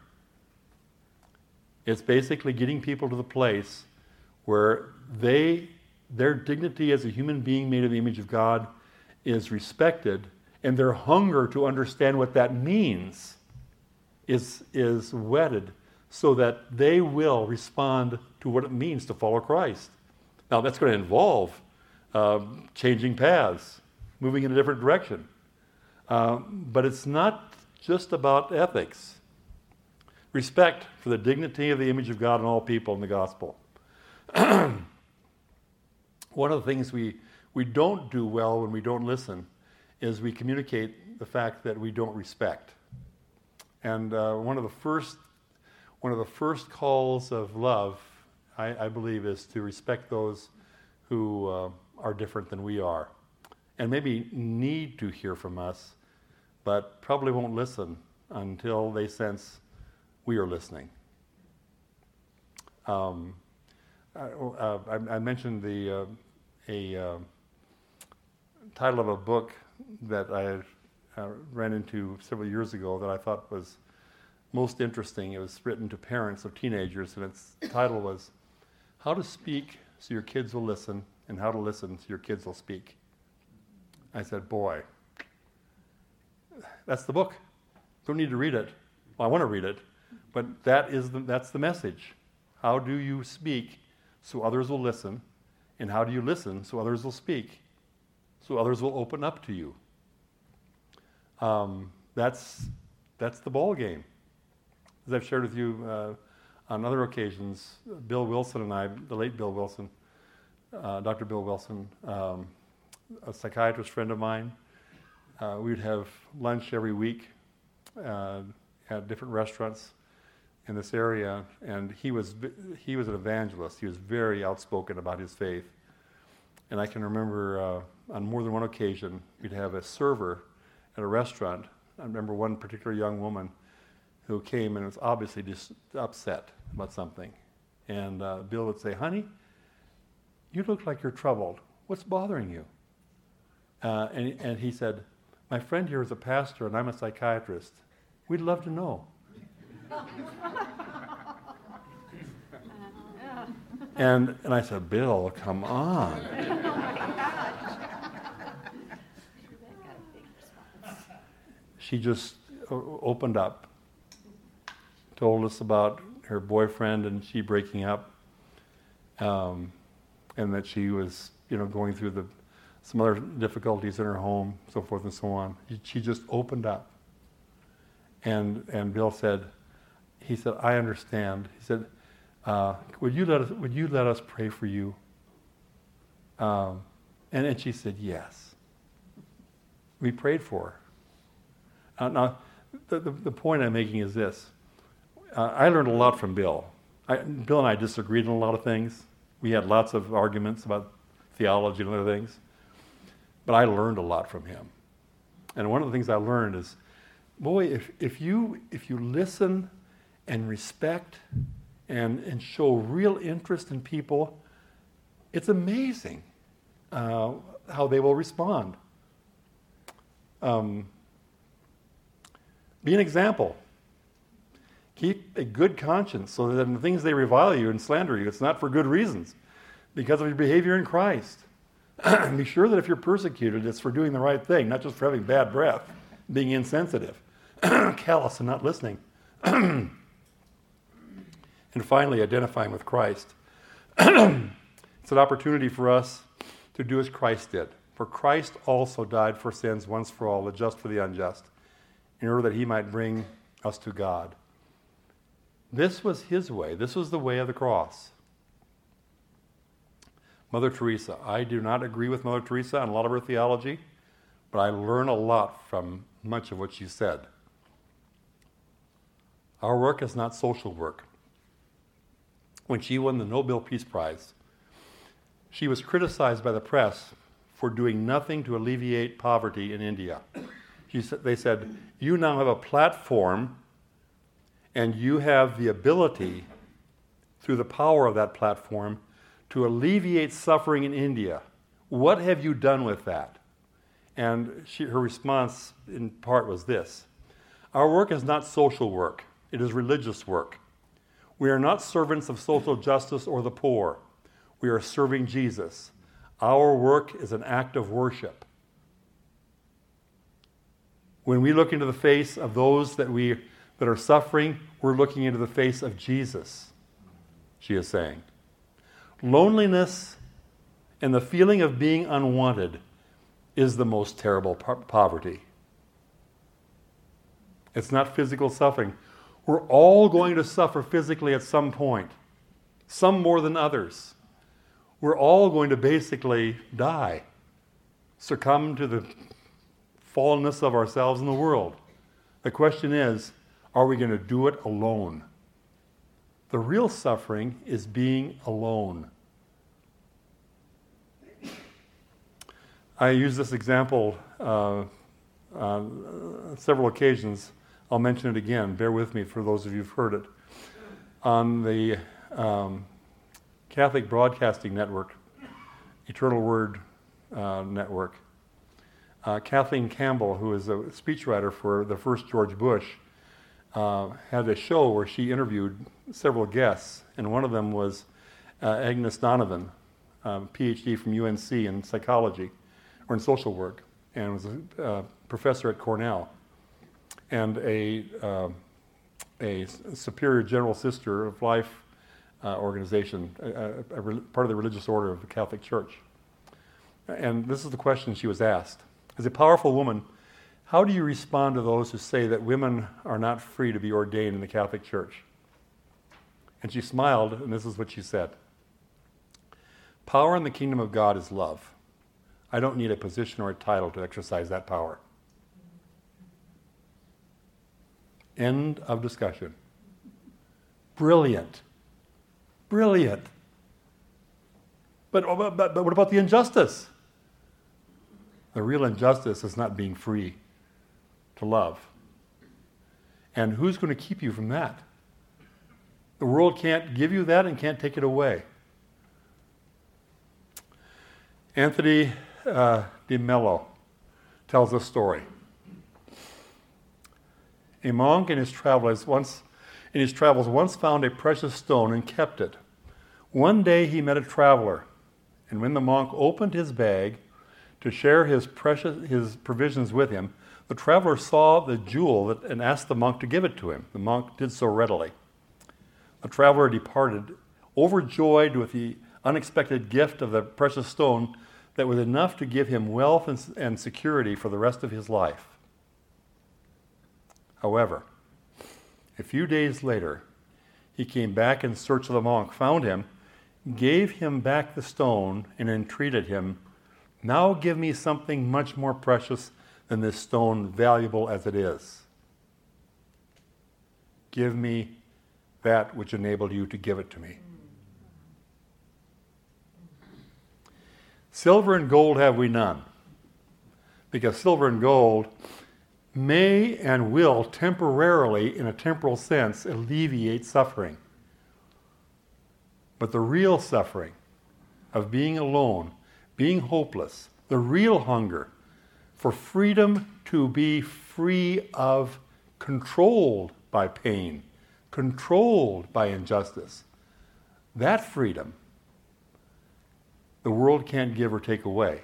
It's basically getting people to the place where their dignity as a human being made in the image of God is respected, and their hunger to understand what that means is whetted so that they will respond to what it means to follow Christ. Now, that's going to involve changing paths, moving in a different direction. But it's not just about ethics. Respect for the dignity of the image of God in all people in the gospel. One of the things we don't do well when we don't listen is we communicate the fact that we don't respect. And one of the first calls of love, I believe, is to respect those who are different than we are, and maybe need to hear from us, but probably won't listen until they sense we are listening. I mentioned a title of a book that I ran into several years ago that I thought was most interesting. It was written to parents of teenagers, and its title was How to Speak So Your Kids Will Listen, and How to Listen So Your Kids Will Speak. I said, boy, that's the book. Don't need to read it. Well, I want to read it, but that's the message. How do you speak so others will listen, and how do you listen so others will speak, so others will open up to you? That's the ball game. As I've shared with you on other occasions, Bill Wilson and I, the late Bill Wilson, Dr. Bill Wilson, a psychiatrist friend of mine, we'd have lunch every week at different restaurants in this area, and he was an evangelist. He was very outspoken about his faith. And I can remember on more than one occasion, we'd have a server at a restaurant. I remember one particular young woman who came and was obviously just upset about something. And Bill would say, honey, you look like you're troubled. What's bothering you? And he said, my friend here is a pastor and I'm a psychiatrist. We'd love to know. And I said, Bill, come on. She just opened up, told us about her boyfriend and she breaking up, and that she was, going through some other difficulties in her home, so forth and so on. She just opened up. And Bill said, he said, I understand. He said, would you let us pray for you? And she said, yes. We prayed for her. Now, the point I'm making is this. I learned a lot from Bill. Bill and I disagreed on a lot of things. We had lots of arguments about theology and other things. But I learned a lot from him. And one of the things I learned is, boy, if you listen and respect and show real interest in people, it's amazing how they will respond. Be an example. Keep a good conscience so that in the things they revile you and slander you, it's not for good reasons, because of your behavior in Christ. Be sure that if you're persecuted, it's for doing the right thing, not just for having bad breath, being insensitive, callous and not listening. And finally, identifying with Christ. It's an opportunity for us to do as Christ did. For Christ also died for sins once for all, the just for the unjust, in order that he might bring us to God. This was his way. This was the way of the cross. Mother Teresa. I do not agree with Mother Teresa on a lot of her theology, but I learn a lot from much of what she said. Our work is not social work. When she won the Nobel Peace Prize, she was criticized by the press for doing nothing to alleviate poverty in India. They said, you now have a platform and you have the ability, through the power of that platform, to alleviate suffering in India. What have you done with that? And her response, in part, was this. Our work is not social work. It is religious work. We are not servants of social justice or the poor. We are serving Jesus. Our work is an act of worship. When we look into the face of those that are suffering, we're looking into the face of Jesus, she is saying. Loneliness and the feeling of being unwanted is the most terrible poverty. It's not physical suffering. We're all going to suffer physically at some point, some more than others. We're all going to basically die, succumb to the fallenness of ourselves and the world. The question is, are we going to do it alone? The real suffering is being alone. I use this example on several occasions. I'll mention it again. Bear with me for those of you who've heard it. On the Catholic Broadcasting Network, Eternal Word Network, Kathleen Campbell, who is a speechwriter for the first George Bush, had a show where she interviewed several guests, and one of them was Agnes Donovan, PhD from UNC in psychology or in social work, and was a professor at Cornell, and a Superior General Sister of Life organization, part of the religious order of the Catholic Church. And this is the question she was asked. As a powerful woman, how do you respond to those who say that women are not free to be ordained in the Catholic Church? And she smiled, and this is what she said. Power in the kingdom of God is love. I don't need a position or a title to exercise that power. End of discussion. Brilliant. Brilliant. But what about the injustice? The real injustice is not being free to love. And who's going to keep you from that? The world can't give you that and can't take it away. Anthony de Mello tells a story. A monk in his travels once found a precious stone and kept it. One day he met a traveler, and when the monk opened his bag to share his provisions with him, the traveler saw the jewel and asked the monk to give it to him. The monk did so readily. The traveler departed, overjoyed with the unexpected gift of the precious stone that was enough to give him wealth and security for the rest of his life. However, a few days later, he came back in search of the monk, found him, gave him back the stone, and entreated him, "Now give me something much more precious than this stone, valuable as it is. Give me that which enabled you to give it to me." Silver and gold have we none, because silver and gold may and will temporarily, in a temporal sense, alleviate suffering. But the real suffering of being alone, being hopeless, the real hunger for freedom to be free of controlled by pain, controlled by injustice, that freedom the world can't give or take away.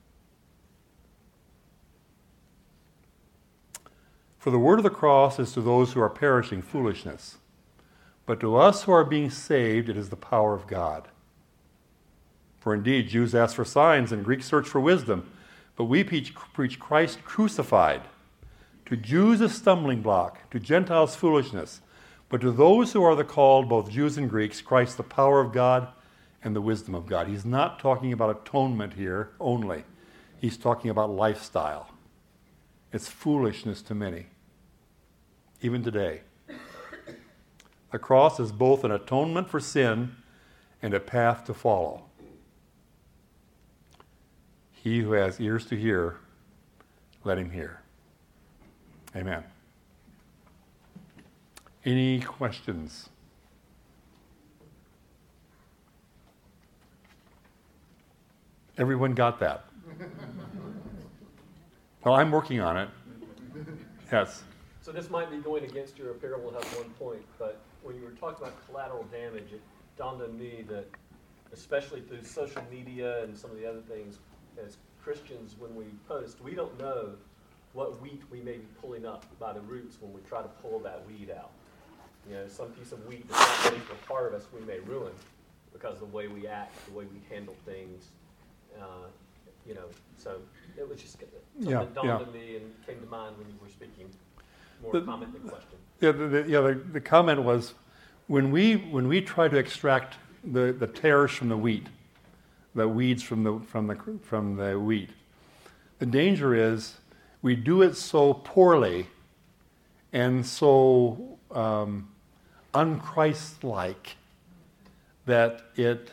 For the word of the cross is to those who are perishing foolishness, but to us who are being saved it is the power of God. For indeed, Jews ask for signs and Greeks search for wisdom, but we preach Christ crucified. To Jews a stumbling block, to Gentiles foolishness, but to those who are the called, both Jews and Greeks, Christ the power of God and the wisdom of God. He's not talking about atonement here only. He's talking about lifestyle. It's foolishness to many, even today. The cross is both an atonement for sin and a path to follow. He who has ears to hear, let him hear. Amen. Any questions? Everyone got that? Well, I'm working on it. Yes. So this might be going against your parable at one point, but when you were talking about collateral damage, it dawned on me that, especially through social media and some of the other things, as Christians, when we post, we don't know what wheat we may be pulling up by the roots when we try to pull that weed out. You know, some piece of wheat that's not ready for harvest we may ruin because of the way we act, the way we handle things. So it was just something that dawned on me and came to mind when you were speaking. More comment than question. The comment was, when we try to extract the tares from the wheat, the weeds from the wheat, the danger is we do it so poorly and so unchristlike that it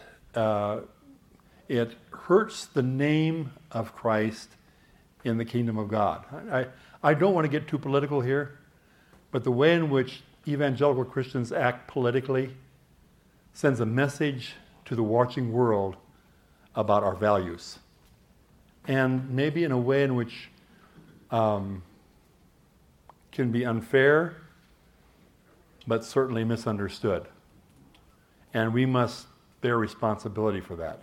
hurts the name of Christ in the kingdom of God. I don't want to get too political here, but the way in which evangelical Christians act politically sends a message to the watching world about our values. And maybe in a way in which can be unfair, but certainly misunderstood. And we must bear responsibility for that.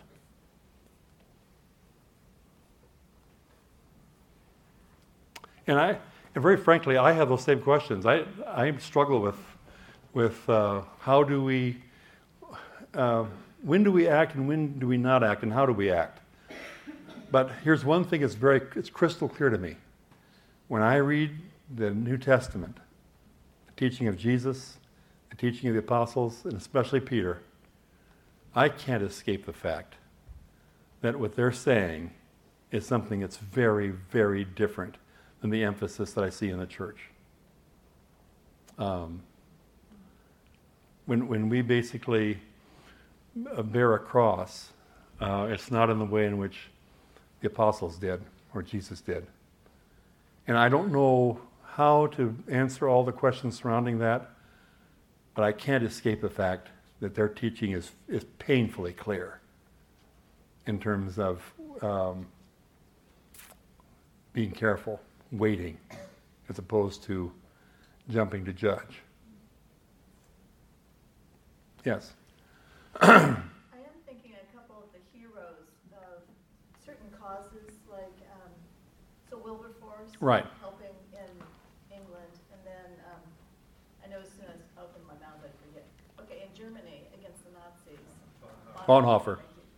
And very frankly, I have those same questions. I struggle with how do we, when do we act and when do we not act and how do we act? But here's one thing it's crystal clear to me. When I read the New Testament, the teaching of Jesus, the teaching of the apostles, and especially Peter, I can't escape the fact that what they're saying is something that's very, very different than the emphasis that I see in the church. When we basically bear a cross, it's not in the way in which the apostles did or Jesus did. And I don't know how to answer all the questions surrounding that, but I can't escape the fact that their teaching is painfully clear in terms of being careful, waiting, as opposed to jumping to judge. Yes? I am thinking a couple of the heroes of certain causes, like so Wilberforce, right, helping in England, and then I know as soon as I open my mouth I forget. Okay, in Germany against the Nazis. Bonhoeffer.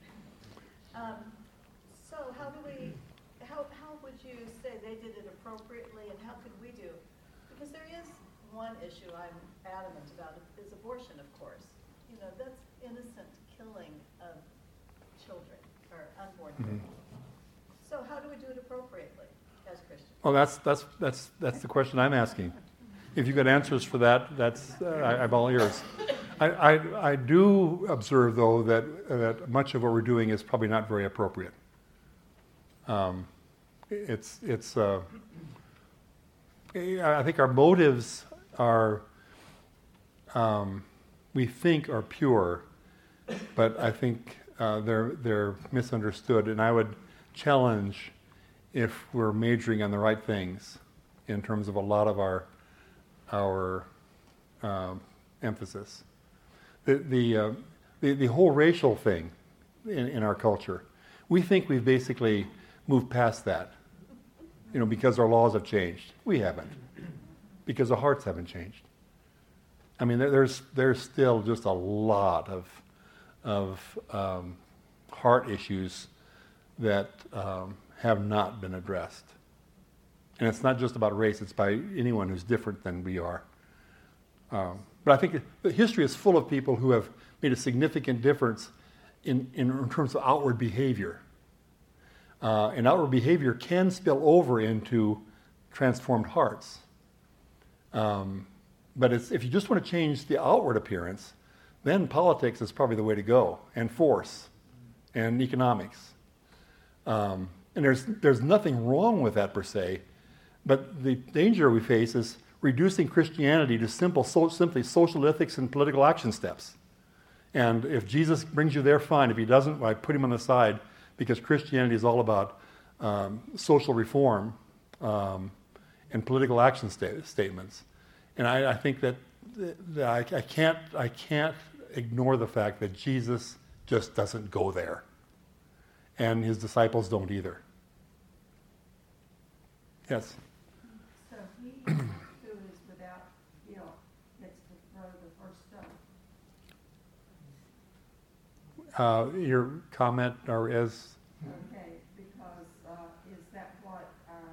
So how would you say they did it appropriately, and how could we do? Because there is one issue I'm adamant about is abortion, of course. You know, that's innocent killing of children or unborn children. So how do we do it appropriately as Christians? Well, that's the question I'm asking. If you've got answers for that, I'm all ears. I do observe, though, that much of what we're doing is probably not very appropriate. I think our motives are, we think, are pure, but I think they're misunderstood. And I would challenge if we're majoring on the right things in terms of a lot of our emphasis. The whole racial thing in our culture, we think we've basically moved past that, because our laws have changed. We haven't, because our hearts haven't changed. I mean, there's still just a lot of heart issues that have not been addressed. And it's not just about race, it's by anyone who's different than we are. But I think the history is full of people who have made a significant difference in terms of outward behavior. And outward behavior can spill over into transformed hearts. But if you just want to change the outward appearance, then politics is probably the way to go, and force, and economics. And there's nothing wrong with that per se, but the danger we face is reducing Christianity to simply social ethics and political action steps. And if Jesus brings you there, fine. If he doesn't, I put him on the side, because Christianity is all about social reform and political action statements. And I think that I can't ignore the fact that Jesus just doesn't go there, and his disciples don't either. Yes. So he who is without guilt gets to throw the first stone. Your comment is? Okay, because is that what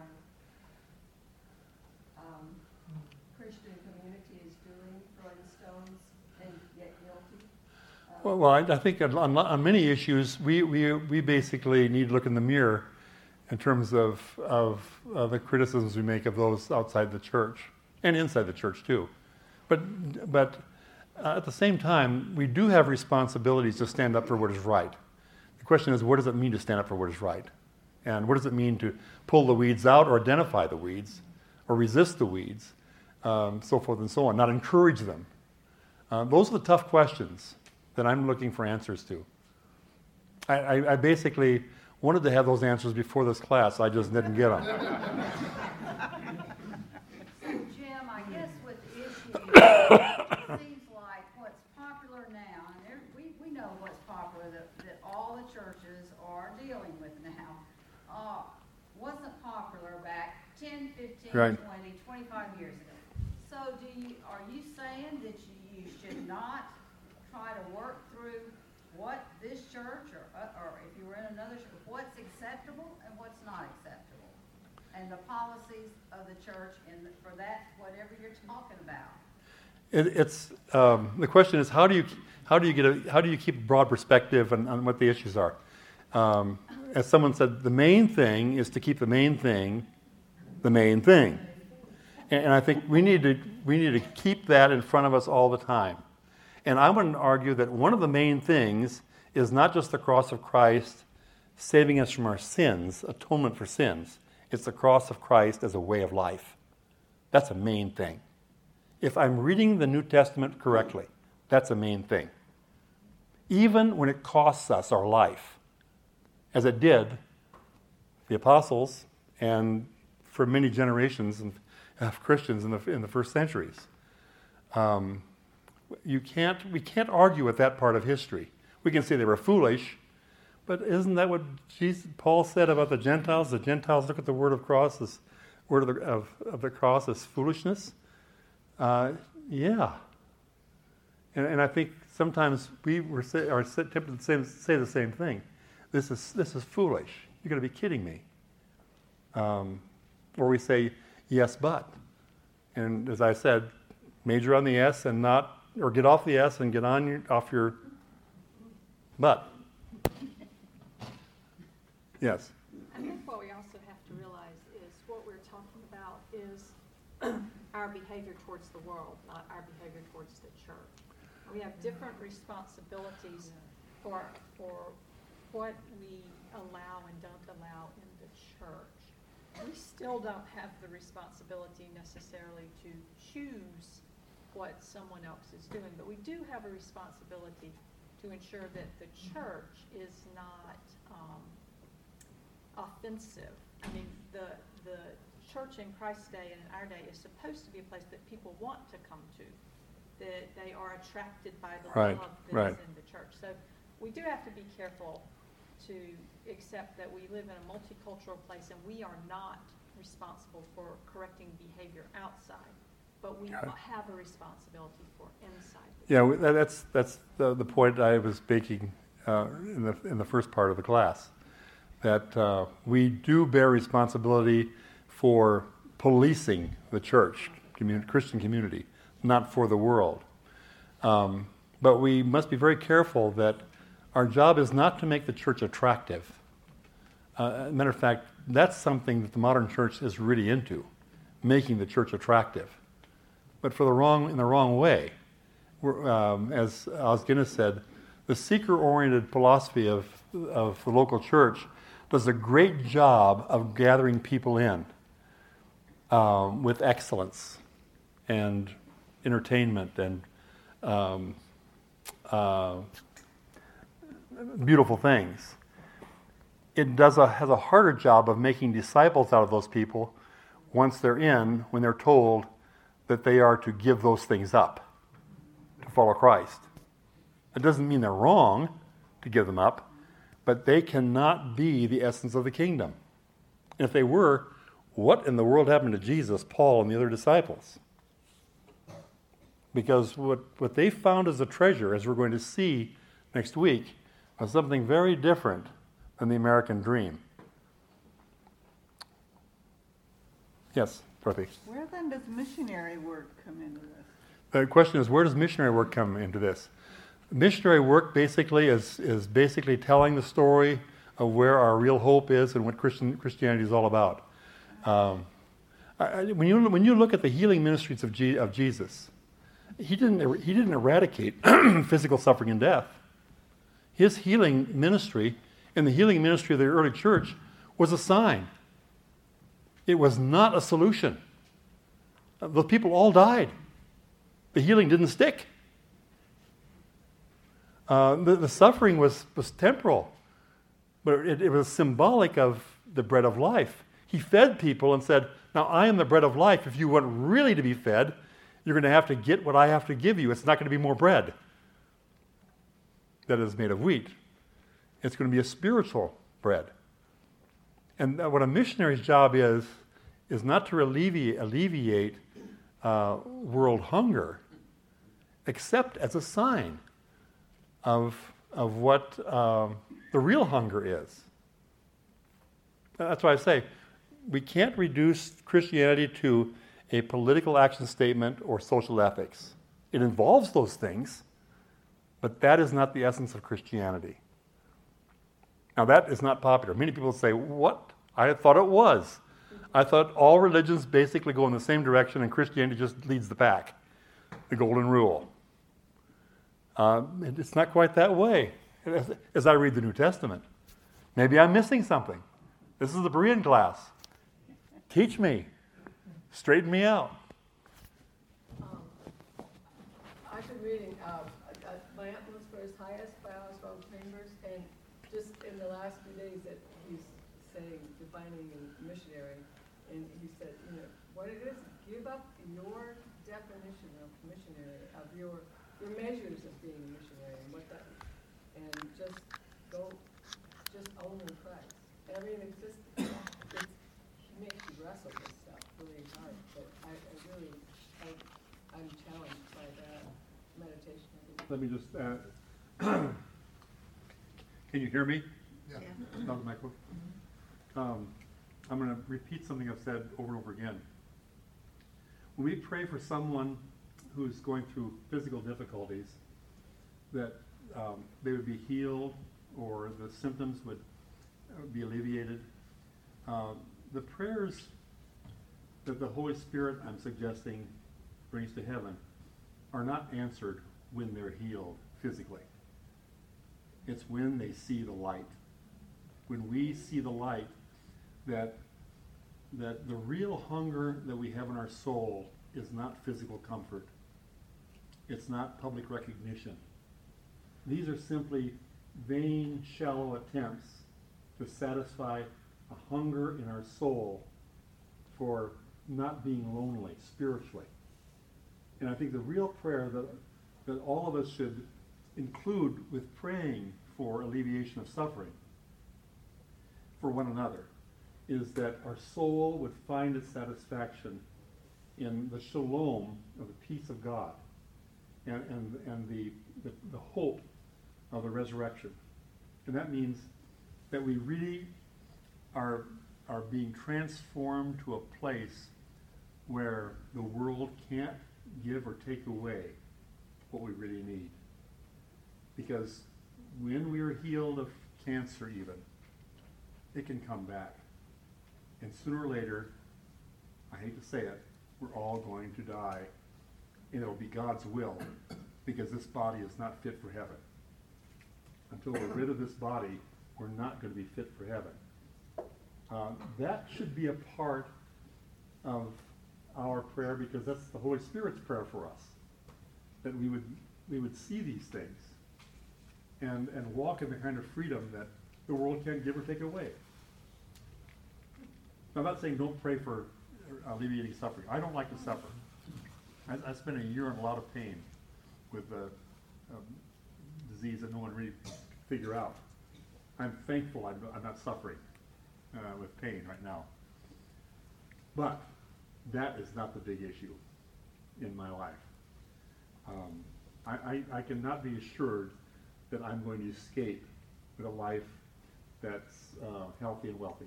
Christian community is doing, throwing stones and yet guilty? Well, I think on many issues we basically need to look in the mirror in terms of the criticisms we make of those outside the church and inside the church too. But at the same time, we do have responsibilities to stand up for what is right. The question is, what does it mean to stand up for what is right? And what does it mean to pull the weeds out or identify the weeds or resist the weeds, so forth and so on, not encourage them? Those are the tough questions that I'm looking for answers to. I basically wanted to have those answers before this class. I just didn't get them. So, Jim, I guess with the issue, it seems like what's popular now, and we know what's popular, that all the churches are dealing with now, wasn't popular back 10, 15, Right. 20, 25 years ago. So are you saying that you should not try to work through what this church, or if you were in another church, what's acceptable and what's not acceptable? And the policies of the church for that, whatever you're talking about. It's the question is how do you keep a broad perspective on what the issues are? As someone said, the main thing is to keep the main thing the main thing, and I think we need to keep that in front of us all the time. And I want to argue that one of the main things is not just the cross of Christ saving us from our sins, atonement for sins. It's the cross of Christ as a way of life. That's a main thing. If I'm reading the New Testament correctly, that's a main thing. Even when it costs us our life, as it did the apostles and for many generations of Christians in the first centuries. We can't argue with that part of history. We can say they were foolish, but isn't that what Paul said about the Gentiles? The Gentiles look at the word of the cross as foolishness. Yeah, and I think sometimes we are tempted to say the same thing. This is foolish. You're going to be kidding me. Or we say yes, but, and as I said, major on the S and not. Or get off the S and get off your butt. Yes? I think what we also have to realize is what we're talking about is our behavior towards the world, not our behavior towards the church. We have different responsibilities for what we allow and don't allow in the church. We still don't have the responsibility necessarily to choose what someone else is doing, but we do have a responsibility to ensure that the church is not offensive. I mean, the church in Christ's day and in our day is supposed to be a place that people want to come to, that they are attracted by the love that is in the church. So we do have to be careful to accept that we live in a multicultural place and we are not responsible for correcting behavior outside. But we have a responsibility for inside. Yeah, that's the point I was making in the first part of the class. That we do bear responsibility for policing the church, Christian community, not for the world. But we must be very careful that our job is not to make the church attractive. Matter of fact, that's something that the modern church is really into, making the church attractive. But in the wrong way. As Os Guinness said, the seeker-oriented philosophy of the local church does a great job of gathering people in with excellence and entertainment and beautiful things. It has a harder job of making disciples out of those people once they're in, when they're told that they are to give those things up to follow Christ. It doesn't mean they're wrong to give them up, but they cannot be the essence of the kingdom. And if they were, what in the world happened to Jesus, Paul, and the other disciples? Because what they found as a treasure, as we're going to see next week, was something very different than the American dream. Yes, Dorothy? Where then does missionary work come into this? The question is, where does missionary work come into this? Missionary work basically is basically telling the story where our real hope is and what Christianity is all about. When you look at the healing ministries of Jesus, he didn't eradicate physical suffering and death. His healing ministry and the healing ministry of the early church was a sign. It was not a solution. The people all died. The healing didn't stick. The suffering was temporal, but it was symbolic of the bread of life. He fed people and said, now I am the bread of life. If you want really to be fed, you're going to have to get what I have to give you. It's not going to be more bread that is made of wheat. It's going to be a spiritual bread. And what a missionary's job is not to alleviate world hunger, except as a sign of what the real hunger is. That's why I say we can't reduce Christianity to a political action statement or social ethics. It involves those things, but that is not the essence of Christianity. Now that is not popular. Many people say, what? I thought it was. I thought all religions basically go in the same direction and Christianity just leads the pack. The golden rule. It's not quite that way as I read the New Testament. Maybe I'm missing something. This is the Berean class. Teach me. Straighten me out. I've been reading Lampless for his highest vows from Chambers, and just in the last few days that he's saying, defining a missionary, and he said, what it is, give up your definition of missionary, of your measures of being a missionary, and what that, and just own Christ. I mean, it makes you wrestle with stuff really hard, but I'm challenged by that meditation. Let me just can you hear me? Yeah. Not the microphone. I'm going to repeat something I've said over and over again. When we pray for someone who's going through physical difficulties, that they would be healed or the symptoms would be alleviated, the prayers that the Holy Spirit, I'm suggesting, brings to heaven are not answered when they're healed physically. It's when they see the light. When we see the light, that the real hunger that we have in our soul is not physical comfort. It's not public recognition. These are simply vain, shallow attempts to satisfy a hunger in our soul for not being lonely spiritually. And I think the real prayer that all of us should include with praying for alleviation of suffering for one another is that our soul would find its satisfaction in the shalom of the peace of God and the hope of the resurrection. And that means that we really are being transformed to a place where the world can't give or take away what we really need. Because when we are healed of cancer even, it can come back. And sooner or later, I hate to say it, we're all going to die. And it'll be God's will, because this body is not fit for heaven. Until we're rid of this body, we're not going to be fit for heaven. That should be a part of our prayer, because that's the Holy Spirit's prayer for us. That we would see these things and walk in the kind of freedom that the world can't give or take away. I'm not saying don't pray for alleviating suffering. I don't like to suffer. I spent a year in a lot of pain with a disease that no one really could figure out. I'm thankful I'm not suffering with pain right now. But that is not the big issue in my life. I cannot be assured that I'm going to escape with a life that's healthy and wealthy.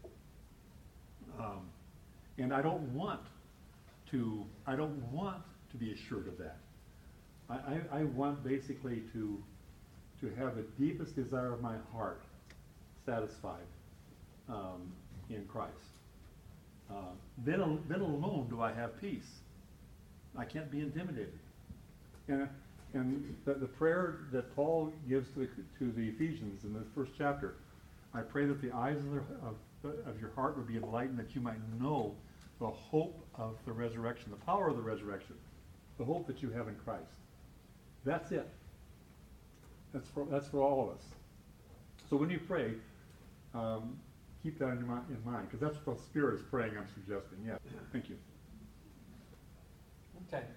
And I don't want to be assured of that. I want basically to have the deepest desire of my heart satisfied in Christ. Then alone do I have peace. I can't be intimidated. And the prayer that Paul gives to the Ephesians in the first chapter, I pray that the eyes of your heart would be enlightened, that you might know the hope of the resurrection, the power of the resurrection, the hope that you have in Christ. That's it. That's for all of us. So when you pray, keep that in mind, because that's what the Spirit is praying, I'm suggesting. Yeah. Thank you. Okay.